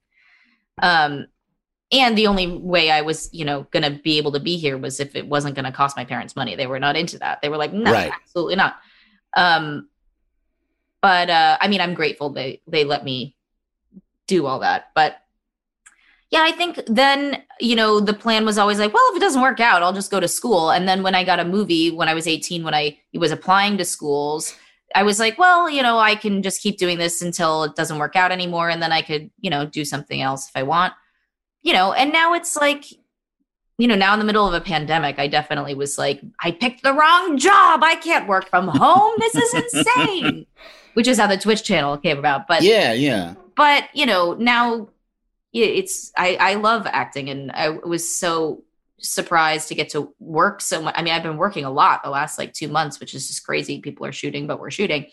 And the only way I was, going to be able to be here was if it wasn't going to cost my parents money. They were not into that. They were like, no, absolutely not. But I mean, I'm grateful they let me do all that. But yeah, I think then, the plan was always like, well, if it doesn't work out, I'll just go to school. And then when I got a movie, when I was 18, when I was applying to schools, I was like, well, I can just keep doing this until it doesn't work out anymore. And then I could, do something else if I want. And now it's like, now in the middle of a pandemic, I definitely was like, I picked the wrong job. I can't work from home. This is insane. Which is how the Twitch channel came about. But yeah. But, now it's, I love acting, and I was so surprised to get to work so much. I mean, I've been working a lot the last like 2 months, which is just crazy. People are shooting, but we're shooting.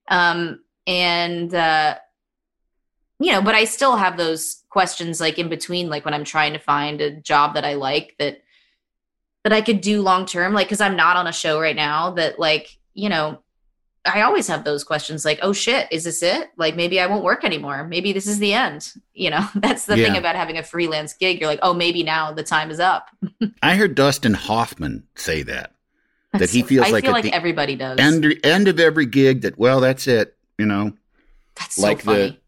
But I still have those questions like in between, like when I'm trying to find a job that I like, that I could do long term, like, because I'm not on a show right now, that like, I always have those questions like, oh shit, is this it? Like, maybe I won't work anymore. Maybe this is the end. That's the thing about having a freelance gig. You're like, oh, maybe now the time is up. I heard Dustin Hoffman say that he feels I like feel like everybody does. End of every gig that, well, that's it. That's so like funny.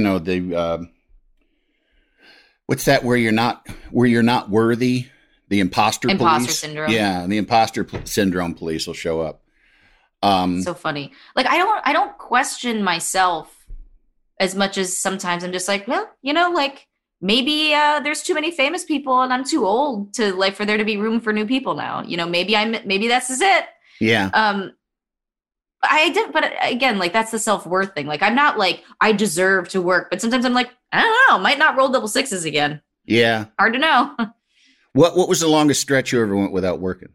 What's that? Where you're not worthy. The imposter police syndrome. Yeah, the imposter syndrome police will show up. So funny. Like, I don't question myself as much as sometimes I'm just like, well, like maybe there's too many famous people and I'm too old to like for there to be room for new people now. Maybe this is it. Yeah. But again, like that's the self-worth thing. Like, I'm not like I deserve to work, but sometimes I'm like, I don't know, might not roll double sixes again. Yeah. Hard to know. What was the longest stretch you ever went without working?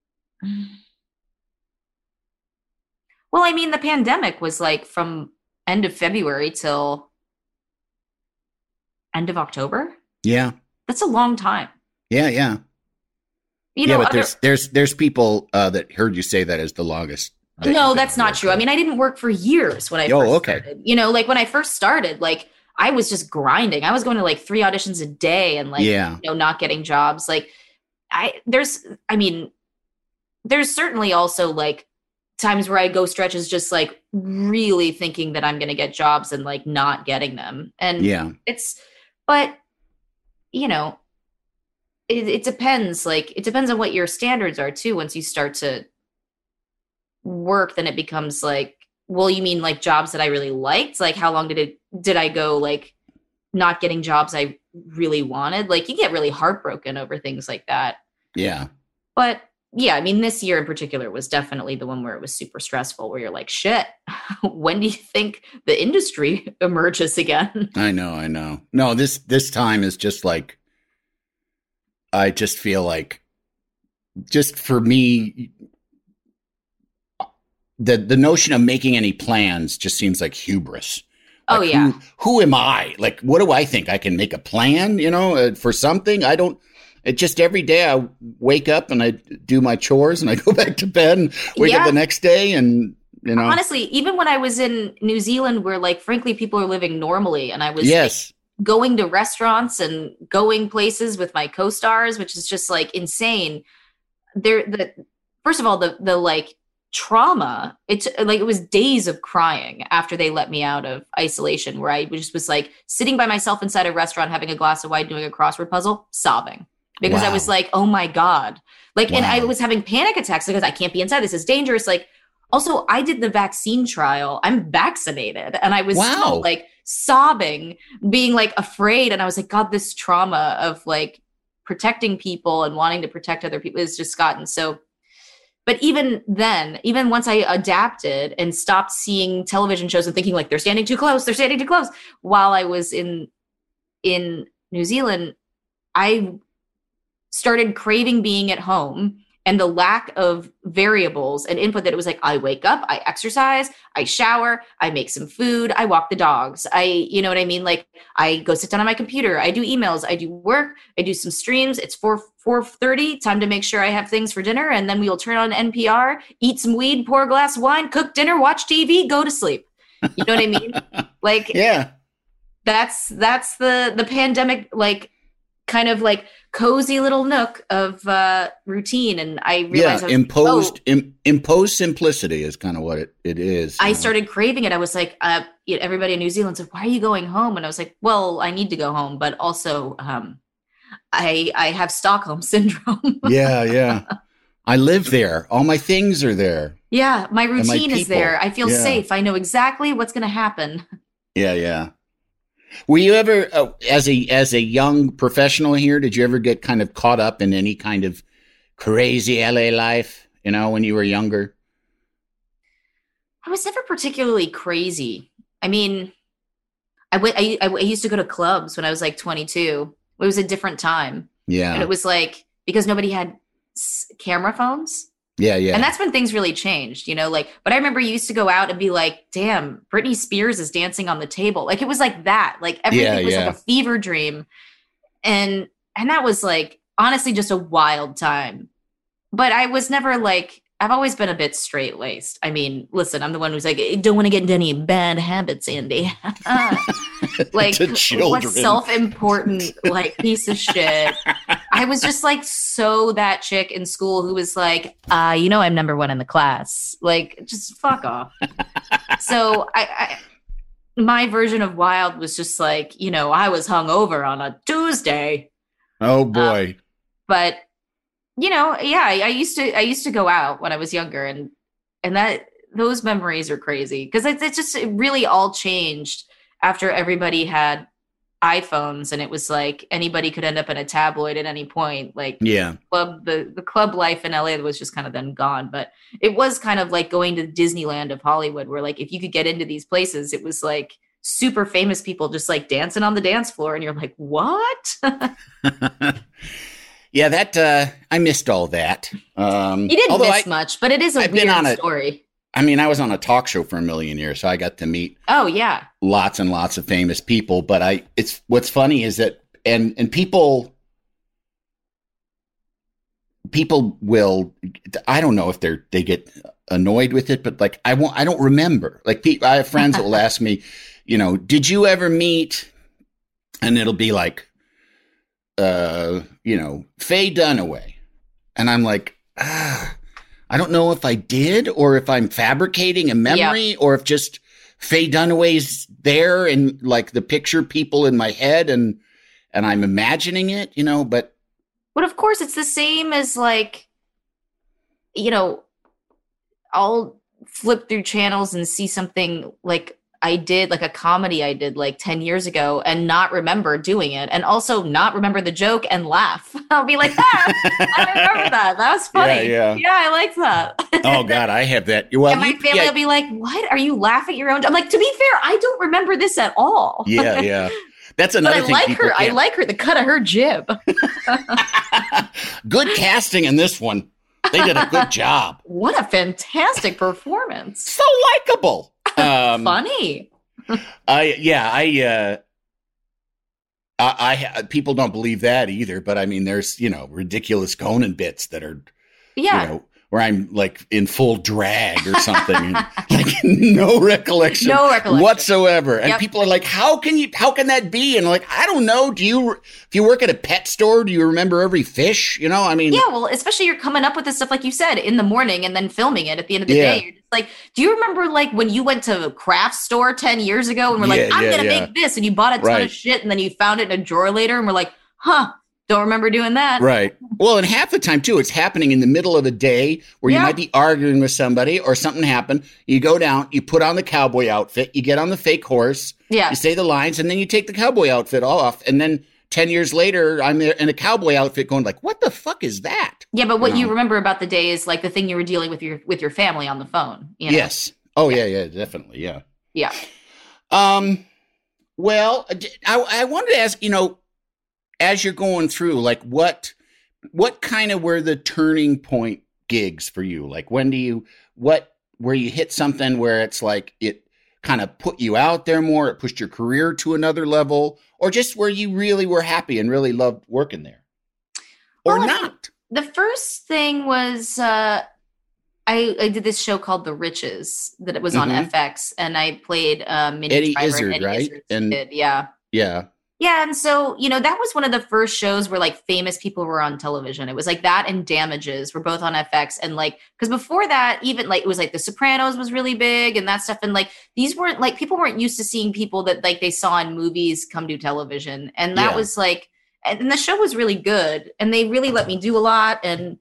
Well, I mean, the pandemic was like from end of February till end of October. Yeah. That's a long time. Yeah. But there's people that heard you say that as the longest. No, that's not true. I mean, I didn't work for years when I first started. Like when I first started, like I was just grinding. I was going to like 3 auditions a day and like, not getting jobs. Like there's certainly also like times where I go stretches just like really thinking that I'm going to get jobs and like not getting them. And it depends. Like, it depends on what your standards are too. Once you start to work, then it becomes like, well, you mean like jobs that I really liked? Like, how long did I go like not getting jobs I really wanted? Like, you get really heartbroken over things like that. Yeah. But yeah, I mean, this year in particular was definitely the one where it was super stressful, where you're like, shit, when do you think the industry emerges again? I know. No, this time is just like, I just feel like, just for me, the notion of making any plans just seems like hubris. Like, oh yeah. Who am I? Like, what do I think? I can make a plan, for something? I don't. It just every day I wake up and I do my chores and I go back to bed and wake up the next day and honestly, even when I was in New Zealand, where like, frankly, people are living normally, and I was going to restaurants and going places with my co-stars, which is just like insane. First of all, the like trauma, it was days of crying after they let me out of isolation, where I just was like sitting by myself inside a restaurant, having a glass of wine, doing a crossword puzzle, sobbing. Because I was like, oh my God. Like, and I was having panic attacks because I can't be inside. This is dangerous. Like, also, I did the vaccine trial. I'm vaccinated. And I was still like sobbing, being like afraid. And I was like, God, this trauma of like protecting people and wanting to protect other people has just gotten so. But even then, even once I adapted and stopped seeing television shows and thinking like, they're standing too close, while I was in New Zealand, I started craving being at home, and the lack of variables and input that it was like, I wake up, I exercise, I shower, I make some food, I walk the dogs. You know what I mean? Like, I go sit down on my computer, I do emails, I do work, I do some streams. It's 4:30, time to make sure I have things for dinner. And then we'll turn on NPR, eat some weed, pour a glass of wine, cook dinner, watch TV, go to sleep. You know what I mean? Like, yeah, that's the pandemic, like, kind of like cozy little nook of routine. And I realized imposed simplicity is kind of what it is. I started craving it. I was like, everybody in New Zealand said, why are you going home? And I was like, well, I need to go home, but also I have Stockholm syndrome. Yeah. I live there. All my things are there. Yeah. My routine is there. I feel safe. I know exactly what's going to happen. Yeah. Were you ever, as a young professional here, did you ever get kind of caught up in any kind of crazy LA life, when you were younger? I was never particularly crazy. I mean, I used to go to clubs when I was like 22. It was a different time. Yeah. And it was like, because nobody had camera phones. Yeah. And that's when things really changed, but I remember you used to go out and be like, damn, Britney Spears is dancing on the table. Like, it was like that. Like, everything was like a fever dream. And that was like, honestly, just a wild time. But I was never like, I've always been a bit straight-laced. I mean, listen, I'm the one who's like, don't want to get into any bad habits, Andy. Like, what self-important, like, piece of shit. I was just like so that chick in school who was like, I'm number one in the class. Like, just fuck off. So my version of wild was just like, I was hungover on a Tuesday. Oh boy. But I used to go out when I was younger, and that those memories are crazy because it really all changed after everybody had iPhones, and it was like anybody could end up in a tabloid at any point. Like, the club life in LA was just kind of then gone. But it was kind of like going to Disneyland of Hollywood, where like if you could get into these places, it was like super famous people just like dancing on the dance floor, and you're like, what? Yeah, that I missed all that. You didn't miss much, but it is a weird story. I mean, I was on a talk show for a million years, so I got to meet lots and lots of famous people. But it's what's funny is that and people will, I don't know if they get annoyed with it, but like I don't remember. Like, I have friends that will ask me, did you ever meet? And it'll be like, Faye Dunaway. And I'm like, I don't know if I did, or if I'm fabricating a memory, or if just Faye Dunaway's there and like the picture people in my head and I'm imagining it, but. But of course it's the same as like, I'll flip through channels and see something like I did, like a comedy I did like 10 years ago, and not remember doing it, and also not remember the joke and laugh. I'll be like, I remember that. That was funny. Yeah, I like that. Oh God, I have that. Well, and my family will be like, what? Are you laughing at your own? I'm like, to be fair, I don't remember this at all. Yeah. That's another thing. I like her, the cut of her jib. Good casting in this one. They did a good job. What a fantastic performance. So likable. Funny. People don't believe that either, but I mean, there's, ridiculous Conan bits that are, where where I'm like in full drag or something. Like no recollection whatsoever. And people are like, how can that be? And like, I don't know. If you work at a pet store, do you remember every fish? You know, I mean. Yeah, well, especially you're coming up with this stuff, like you said, in the morning and then filming it at the end of the day. You're just like, do you remember like when you went to a craft store 10 years ago and were like, I'm going to make this, and you bought a ton of shit and then you found it in a drawer later and we're like, don't remember doing that. Right. Well, and half the time, too, it's happening in the middle of a day where you might be arguing with somebody or something happened. You go down, you put on the cowboy outfit, you get on the fake horse, you say the lines, and then you take the cowboy outfit off. And then 10 years later, I'm there in a cowboy outfit going like, what the fuck is that? Yeah, but what you remember about the day is like the thing you were dealing with your family on the phone. You know? Yes. Oh, yeah, definitely. Yeah. Yeah. Well, I wanted to ask, as you're going through, like what kind of were the turning point gigs for you? Like where you hit something where it's like it kind of put you out there more, it pushed your career to another level, or just where you really were happy and really loved working there? Or not? The first thing was I did this show called The Riches that it was on FX, and I played Eddie Izzard, right? Yeah, and so, that was one of the first shows where, like, famous people were on television. It was, like, that and Damages were both on FX. And, like, because before that, even, like, it was, like, The Sopranos was really big and that stuff. And, like, these weren't, like, people weren't used to seeing people that, like, they saw in movies come to television. And that was, like, and the show was really good. And they really let me do a lot. And,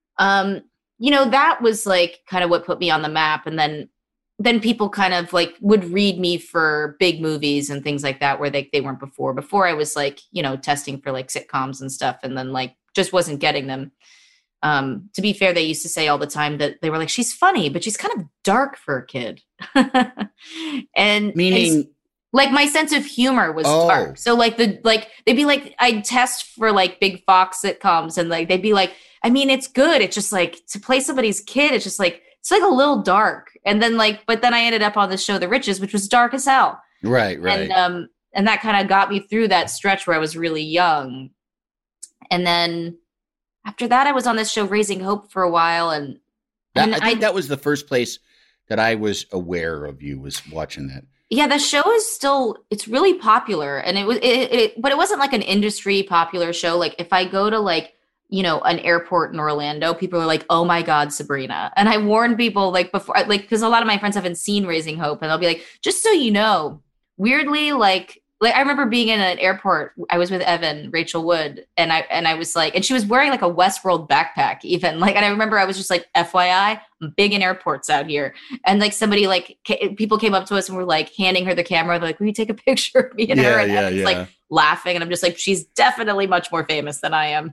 that was, like, kind of what put me on the map. And then people kind of like would read me for big movies and things like that where they weren't before. Before I was like, testing for like sitcoms and stuff, and then like just wasn't getting them. To be fair, they used to say all the time that they were like, she's funny, but she's kind of dark for a kid. and meaning like my sense of humor was dark. So like they'd be like, I'd test for like big Fox sitcoms and like, they'd be like, I mean, it's good. It's just like to play somebody's kid. It's just like, it's like a little dark. And then but then I ended up on the show, The Riches, which was dark as hell. Right. And that kind of got me through that stretch where I was really young. And then after that, I was on this show, Raising Hope, for a while. And I think that was the first place that I was aware of you, was watching that. Yeah, the show is it's really popular. And but it wasn't like an industry popular show. Like if I go to like, an airport in Orlando, people are like, oh my God, Sabrina. And I warn people like before, like, because a lot of my friends haven't seen Raising Hope, and they'll be like, just so you know, weirdly, like I remember being in an airport, I was with Evan, Rachel Wood, and I was like, and she was wearing like a Westworld backpack even, like, and I remember I was just like, FYI, I'm big in airports out here. And like somebody, like people came up to us and were like handing her the camera. They're like, will you take a picture of me and her? And Evan's like laughing. And I'm just like, she's definitely much more famous than I am.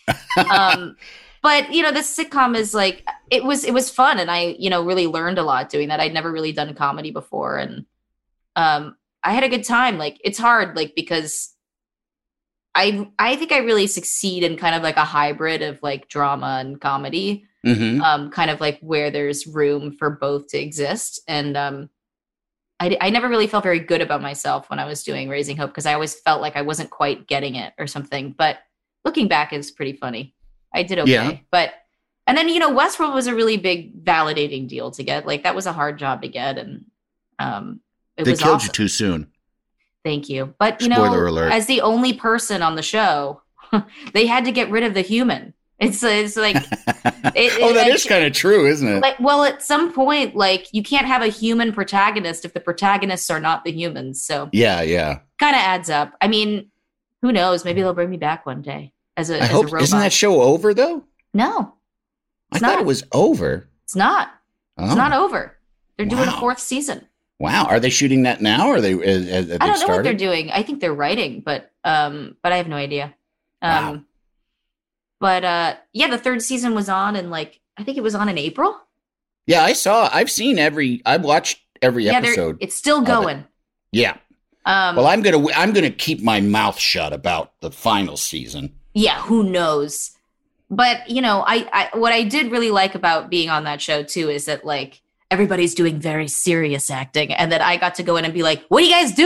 But this sitcom is like, it was fun, and I really learned a lot doing that. I'd never really done comedy before, and I had a good time. Like it's hard, like, because I think I really succeed in kind of like a hybrid of like drama and comedy, kind of like where there's room for both to exist. And I never really felt very good about myself when I was doing Raising Hope, because I always felt like I wasn't quite getting it or something. But looking back, is pretty funny. I did okay. Yeah. And then, Westworld was a really big validating deal to get. Like that was a hard job to get. And they was killed awesome. You too soon. Thank you. But, Spoiler alert. As the only person on the show, they had to get rid of the human. It's like, that is kind of true, isn't it? Like, well, at some point, like you can't have a human protagonist if the protagonists are not the humans. So yeah. Kind of adds up. I mean, who knows? Maybe they'll bring me back one day as a robot. Isn't that show over though? No, I thought it was over. It's not. Oh. It's not over. They're doing a 4th season. Wow, are they shooting that now? Or are they? I don't know what they're doing. I think they're writing, but I have no idea. Wow. But the 3rd season was on, and like I think it was on in April. Yeah, I watched every episode. It's still going. Yeah. Well, I'm gonna keep my mouth shut about the final season. Yeah, who knows? But I what I did really like about being on that show too is that like everybody's doing very serious acting, and that I got to go in and be like, "What are you guys doing?"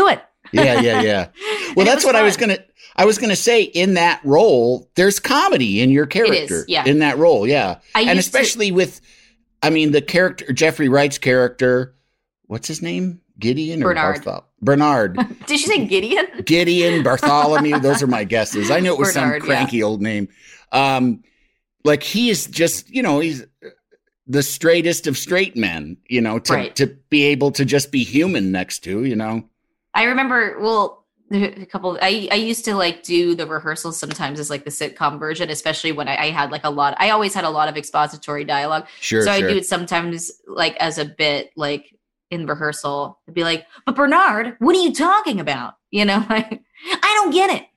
Yeah. Well, that's what fun. I was gonna say. In that role, there's comedy in your character. In that role, yeah. And especially with, the character, Jeffrey Wright's character, what's his name? Gideon or Bernard. Did you say Gideon? Gideon, Bartholomew. Those are my guesses. I knew it was Bernard, some cranky old name. Like he is just, he's the straightest of straight men, to be able to just be human next to, I remember, a couple, I used to like do the rehearsals sometimes as like the sitcom version, especially when I had like I always had a lot of expository dialogue. Sure. I do it sometimes like as a bit, like in rehearsal, I'd be like, but Bernard, what are you talking about? Like, I don't get it.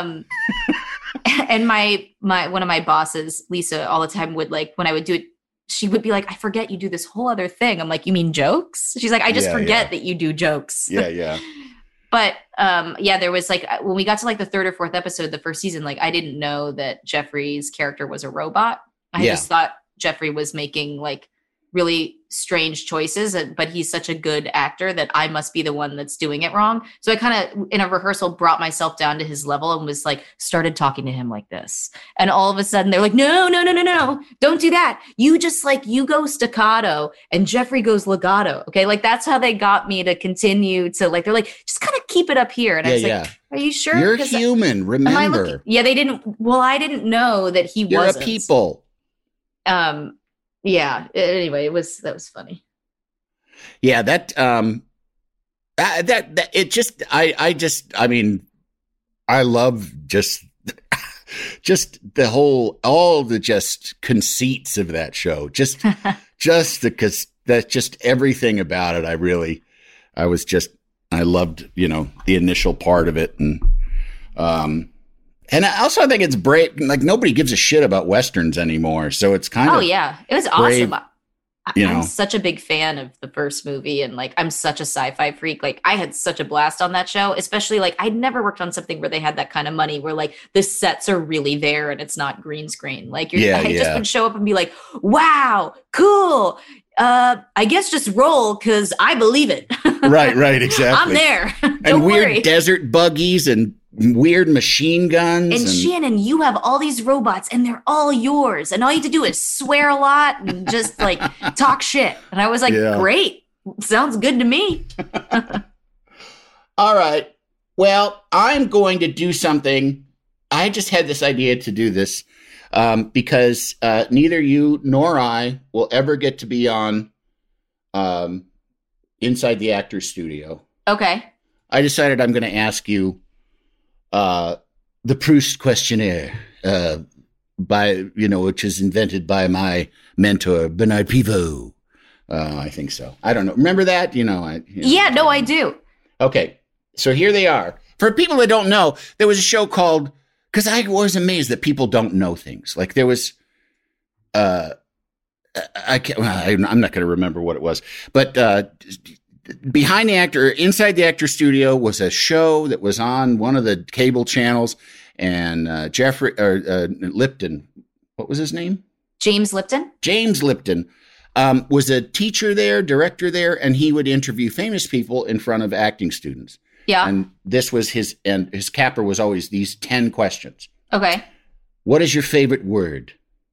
And my one of my bosses, Lisa, all the time would like, when I would do it, she would be like, I forget you do this whole other thing. I'm like, you mean jokes? She's like, I just forget that you do jokes. Yeah. But there was like, when we got to like the third or fourth episode, the first season, like I didn't know that Jeffrey's character was a robot. I just thought Jeffrey was making like really strange choices, but he's such a good actor that I must be the one that's doing it wrong. So I kind of, in a rehearsal, brought myself down to his level and was like, started talking to him like this. And all of a sudden they're like, no, don't do that. You just like, you go staccato and Jeffrey goes legato. Okay. Like that's how they got me to continue to like, they're like, just kind of keep it up here. And I was like, are you sure? You're human. Remember. I didn't know that he You're wasn't. A people. Yeah. Anyway, that was funny. Yeah. That it just, I love just the whole, all the just conceits of that show. Just because that's just everything about it. I loved, the initial part of it. And I think it's brave. Like nobody gives a shit about Westerns anymore. So it's kind of, it was brave, awesome. I'm such a big fan of the first movie. And like, I'm such a sci-fi freak. Like I had such a blast on that show, especially like I'd never worked on something where they had that kind of money where like the sets are really there and it's not green screen. Like I just would show up and be like, wow, cool. I guess just roll because I believe it. Right, exactly. I'm there. And weird desert buggies and weird machine guns. And Shannon, you have all these robots and they're all yours. And all you have to do is swear a lot and just like talk shit. And I was like, great. Sounds good to me. All right. Well, I'm going to do something. I just had this idea to do this because neither you nor I will ever get to be on Inside the Actors Studio. Okay. I decided I'm going to ask you the Proust questionnaire, which is invented by my mentor Bernard Pivot. I think so. I don't know. Remember that? I do. Okay, so here they are. For people that don't know, there was a show called. Because I was amazed that people don't know things. Like there was, I'm not going to remember what it was, but Inside the Actor Studio was a show that was on one of the cable channels, and Jeffrey Lipton, what was his name? James Lipton. James Lipton was a teacher there, director there, and he would interview famous people in front of acting students. Yeah. And this was his capper was always these 10 questions. Okay. What is your favorite word?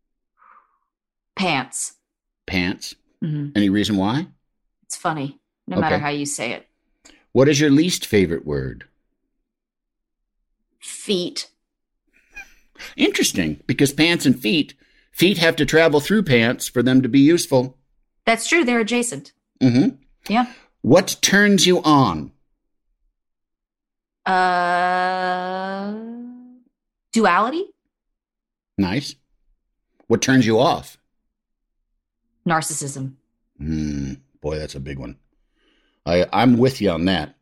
Pants. Pants? Mm-hmm. Any reason why? It's funny, no matter how you say it. What is your least favorite word? Feet. Interesting, because pants and feet have to travel through pants for them to be useful. That's true. They're adjacent. Mm-hmm. Yeah. What turns you on? Duality. Nice. What turns you off? Narcissism. Boy, that's a big one. I'm with you on that.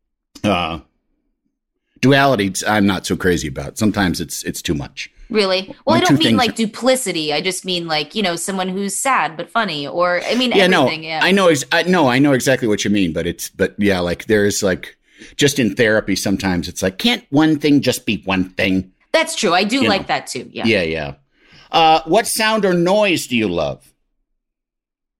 Duality, I'm not so crazy about. Sometimes it's too much. Really? Well, I don't mean like duplicity. I just mean like, someone who's sad but funny, or everything. Yeah. I know exactly what you mean, but like there's like just in therapy sometimes it's like, can't one thing just be one thing? That's true. I do like that too. Yeah. Yeah. What sound or noise do you love?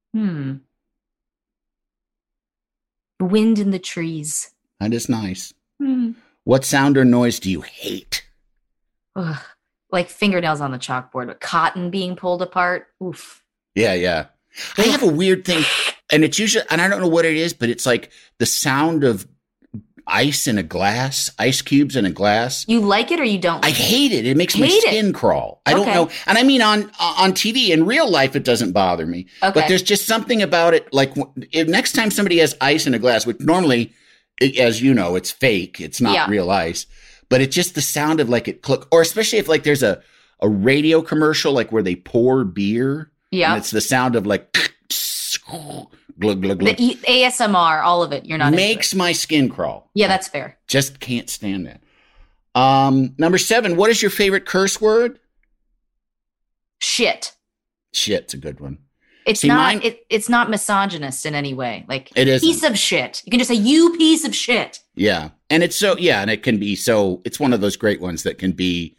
Wind in the trees. That is nice. What sound or noise do you hate? Ugh. Like fingernails on the chalkboard, but cotton being pulled apart. Oof. Yeah. I have a weird thing, and it's usually, and I don't know what it is, but it's like the sound of ice in a glass, ice cubes in a glass. You like it or you don't? I hate it. It makes my skin crawl. I don't know. And I mean, on TV, in real life, it doesn't bother me. Okay. But there's just something about it. Like if next time somebody has ice in a glass, which normally, as you know, it's fake. It's not real ice. But it's just the sound of like it click, or especially if like there's a radio commercial, like where they pour beer. Yeah. And it's the sound of like glug, glug, glug. The ASMR, all of it. You're not makes my skin crawl. Yeah, that's fair. Just can't stand that. Number 7, what is your favorite curse word? Shit. Shit's a good one. It's not it's not misogynist in any way. Like it is piece of shit. You can just say you piece of shit. Yeah. And it's and it can be it's one of those great ones that can be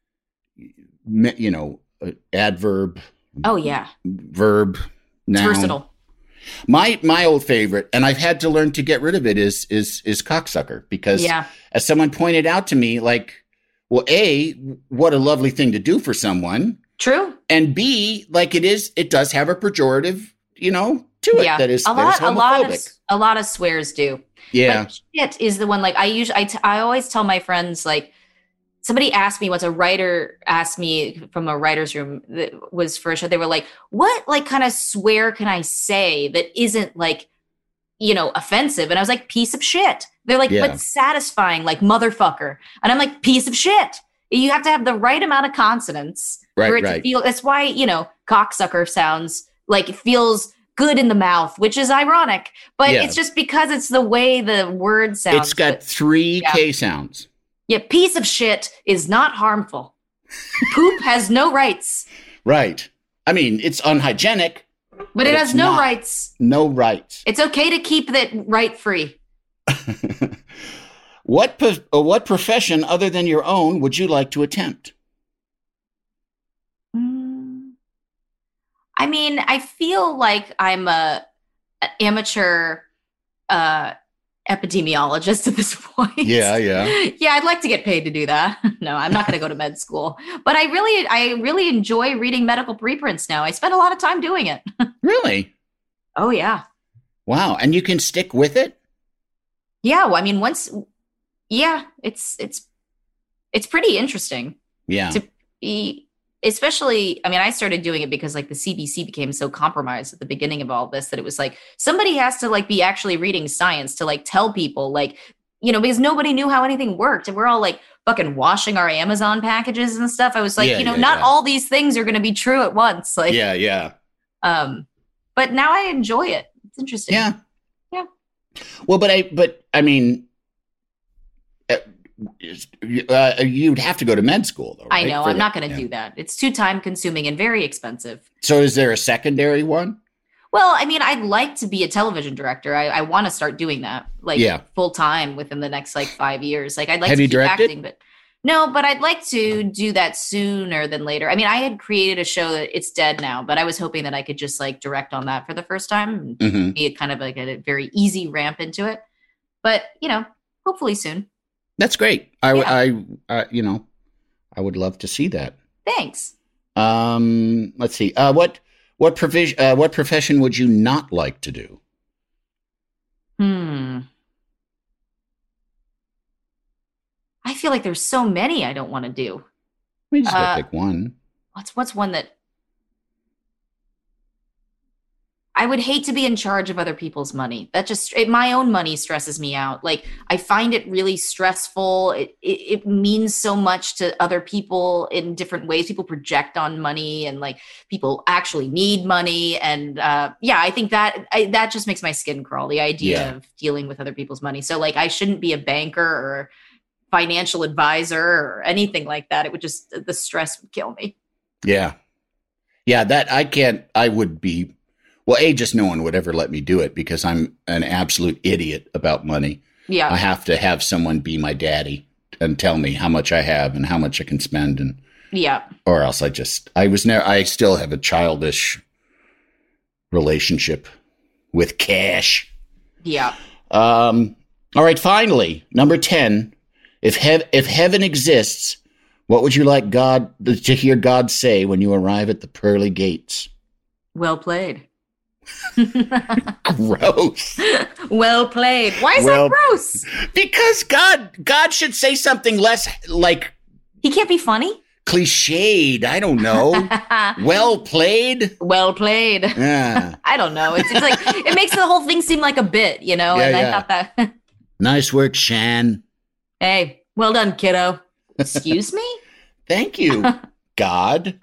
adverb. Oh yeah. Verb. Noun. It's versatile. My old favorite, and I've had to learn to get rid of it, is cocksucker, because as someone pointed out to me, like, well, A, what a lovely thing to do for someone. True. And B, like it does have a pejorative, to it that is homophobic. A lot of swears do. Yeah. But shit is the one, like I always tell my friends, like, somebody asked me once, a writer asked me from a writer's room that was for a show. They were like, what like kind of swear can I say that isn't like, offensive? And I was like, piece of shit. They're like, but satisfying, like motherfucker. And I'm like, piece of shit. You have to have the right amount of consonants for it to feel. That's why, cocksucker sounds like it feels good in the mouth, which is ironic. But it's just because it's the way the word sounds. It's got 3 K sounds. Yeah, piece of shit is not harmful. Poop has no rights. Right. I mean, it's unhygienic. But it has no rights. No rights. It's okay to keep that right free. What profession other than your own would you like to attempt? I mean, I feel like I'm an amateur epidemiologist at this point. Yeah. Yeah, I'd like to get paid to do that. No, I'm not going to go to med school. But I really enjoy reading medical preprints now. I spend a lot of time doing it. Really? Oh, yeah. Wow. And you can stick with it? Yeah. Well, I mean, it's pretty interesting. Yeah. Especially, I mean, I started doing it because like the CDC became so compromised at the beginning of all this that it was like somebody has to like be actually reading science to like tell people, like, because nobody knew how anything worked. And we're all like fucking washing our Amazon packages and stuff. I was like, not all these things are going to be true at once. Like, yeah. But now I enjoy it. It's interesting. Yeah. Yeah. Well, but I mean, you'd have to go to med school, though. Right? I know. I'm not going to do that. It's too time consuming and very expensive. So is there a secondary one? Well, I mean, I'd like to be a television director. I want to start doing that full time within the next 5 years. Like I'd like to keep acting, but no, but I'd like to do that sooner than later. I mean, I had created a show that it's dead now, but I was hoping that I could just direct on that for the first time and be kind of like a very easy ramp into it. But, hopefully soon. That's great. I would love to see that. Thanks. Let's see. What profession would you not like to do? I feel like there's so many I don't want to do. We just gotta pick one. What's one that I would hate to be in charge of other people's money. That my own money stresses me out. Like I find it really stressful. It means so much to other people in different ways. People project on money and people actually need money. And I think that just makes my skin crawl. The idea of dealing with other people's money. So I shouldn't be a banker or financial advisor or anything like that. It would the stress would kill me. Yeah. Yeah. I would be. Well, just no one would ever let me do it because I'm an absolute idiot about money. Yeah. I have to have someone be my daddy and tell me how much I have and how much I can spend. And or else I still have a childish relationship with cash. Yeah. All right, finally, number 10. If heaven exists, what would you like to hear God say when you arrive at the pearly gates? Well played. Gross. Well played. Why is that gross? Because God should say something less like... He can't be funny? Cliched. I don't know. Well played? Well played. Yeah. I don't know. It's like, it makes the whole thing seem like a bit, you know? And I thought that... Nice work, Shan. Hey, well done, kiddo. Excuse me? Thank you, God.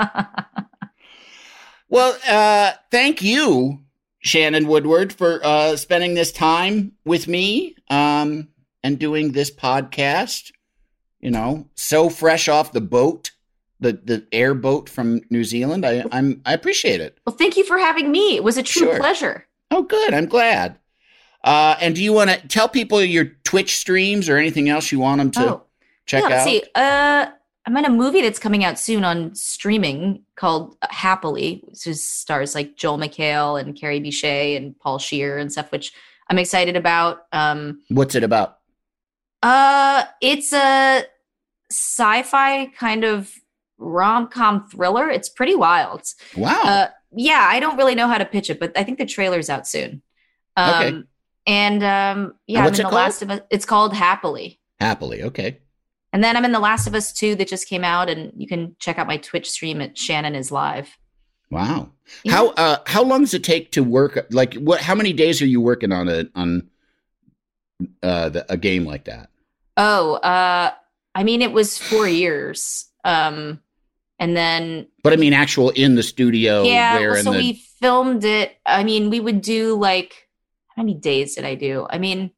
Well, thank you, Shannon Woodward, for spending this time with me and doing this podcast. You know, so fresh off the boat, the airboat from New Zealand. I appreciate it. Well, thank you for having me. It was a true pleasure. Oh, good. I'm glad. And do you want to tell people your Twitch streams or anything else you want them to check out? Let's see. I'm in a movie that's coming out soon on streaming called Happily, which stars like Joel McHale and Carrie Bichet and Paul Scheer and stuff, which I'm excited about. What's it about? It's a sci-fi kind of rom-com thriller. It's pretty wild. Wow. Yeah, I don't really know how to pitch it, but I think the trailer's out soon. Okay. And I'm in The Last of Us. It's called Happily. Happily, okay. And then I'm in The Last of Us 2 that just came out, and you can check out my Twitch stream at Shannon is Live. Wow. Yeah. How long does it take to work? Like, how many days are you working on a game like that? I mean, it was 4 years. And then... But I mean, actual in the studio. Yeah, so we filmed it. I mean, we would do like... How many days did I do? I mean,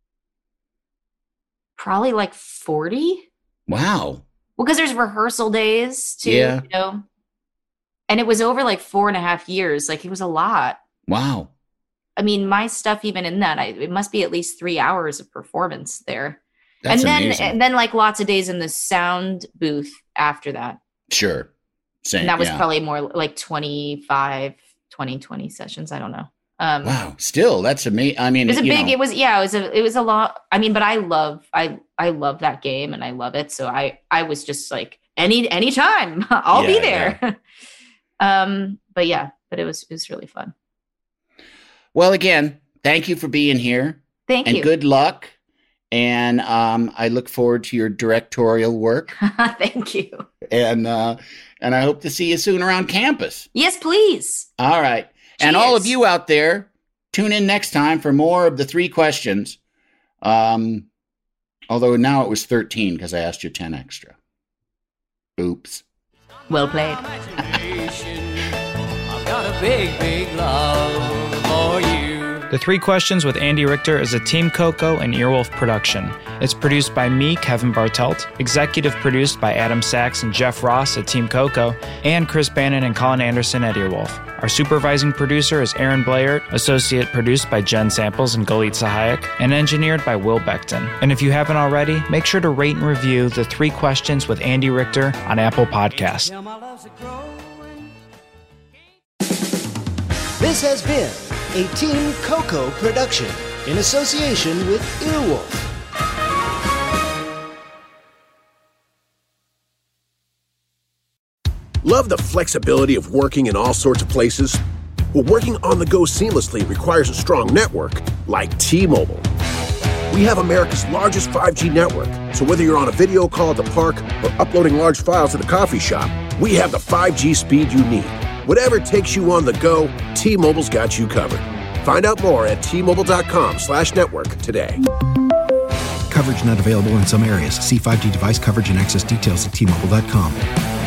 probably like 40. Wow. Well, because there's rehearsal days too, you know? And it was over like 4.5 years. Like, it was a lot. Wow. I mean, my stuff, even in that, it must be at least 3 hours of performance there. That's amazing. And then like lots of days in the sound booth after that. Sure. Same. And that was probably more like 20 sessions. I don't know. Wow. Still, that's amazing. I mean, it was a lot. I mean, but I love that game and I love it. So I was just like, anytime I'll be there. Yeah. But it was really fun. Well, again, thank you for being here. Thank you. And good luck. And I look forward to your directorial work. Thank you. And I hope to see you soon around campus. Yes, please. All right. Cheers. And all of you out there, tune in next time for more of the 3 questions. Although now it was 13 because I asked you 10 extra. Oops. Well played. I've got a big, big love for you. The 3 Questions with Andy Richter is a Team Coco and Earwolf production. It's produced by me, Kevin Bartelt, executive produced by Adam Sachs and Jeff Ross at Team Coco, and Chris Bannon and Colin Anderson at Earwolf. Our supervising producer is Aaron Blair, associate produced by Jen Samples and Galit Sahayak, and engineered by Will Beckton. And if you haven't already, make sure to rate and review the 3 Questions with Andy Richter on Apple Podcasts. This has been a Team Coco production in association with Earwolf. Love the flexibility of working in all sorts of places? Well, working on the go seamlessly requires a strong network like T-Mobile. We have America's largest 5G network, so whether you're on a video call at the park or uploading large files at the coffee shop, we have the 5G speed you need. Whatever takes you on the go, T-Mobile's got you covered. Find out more at T-Mobile.com/network today. Coverage not available in some areas. See 5G device coverage and access details at T-Mobile.com.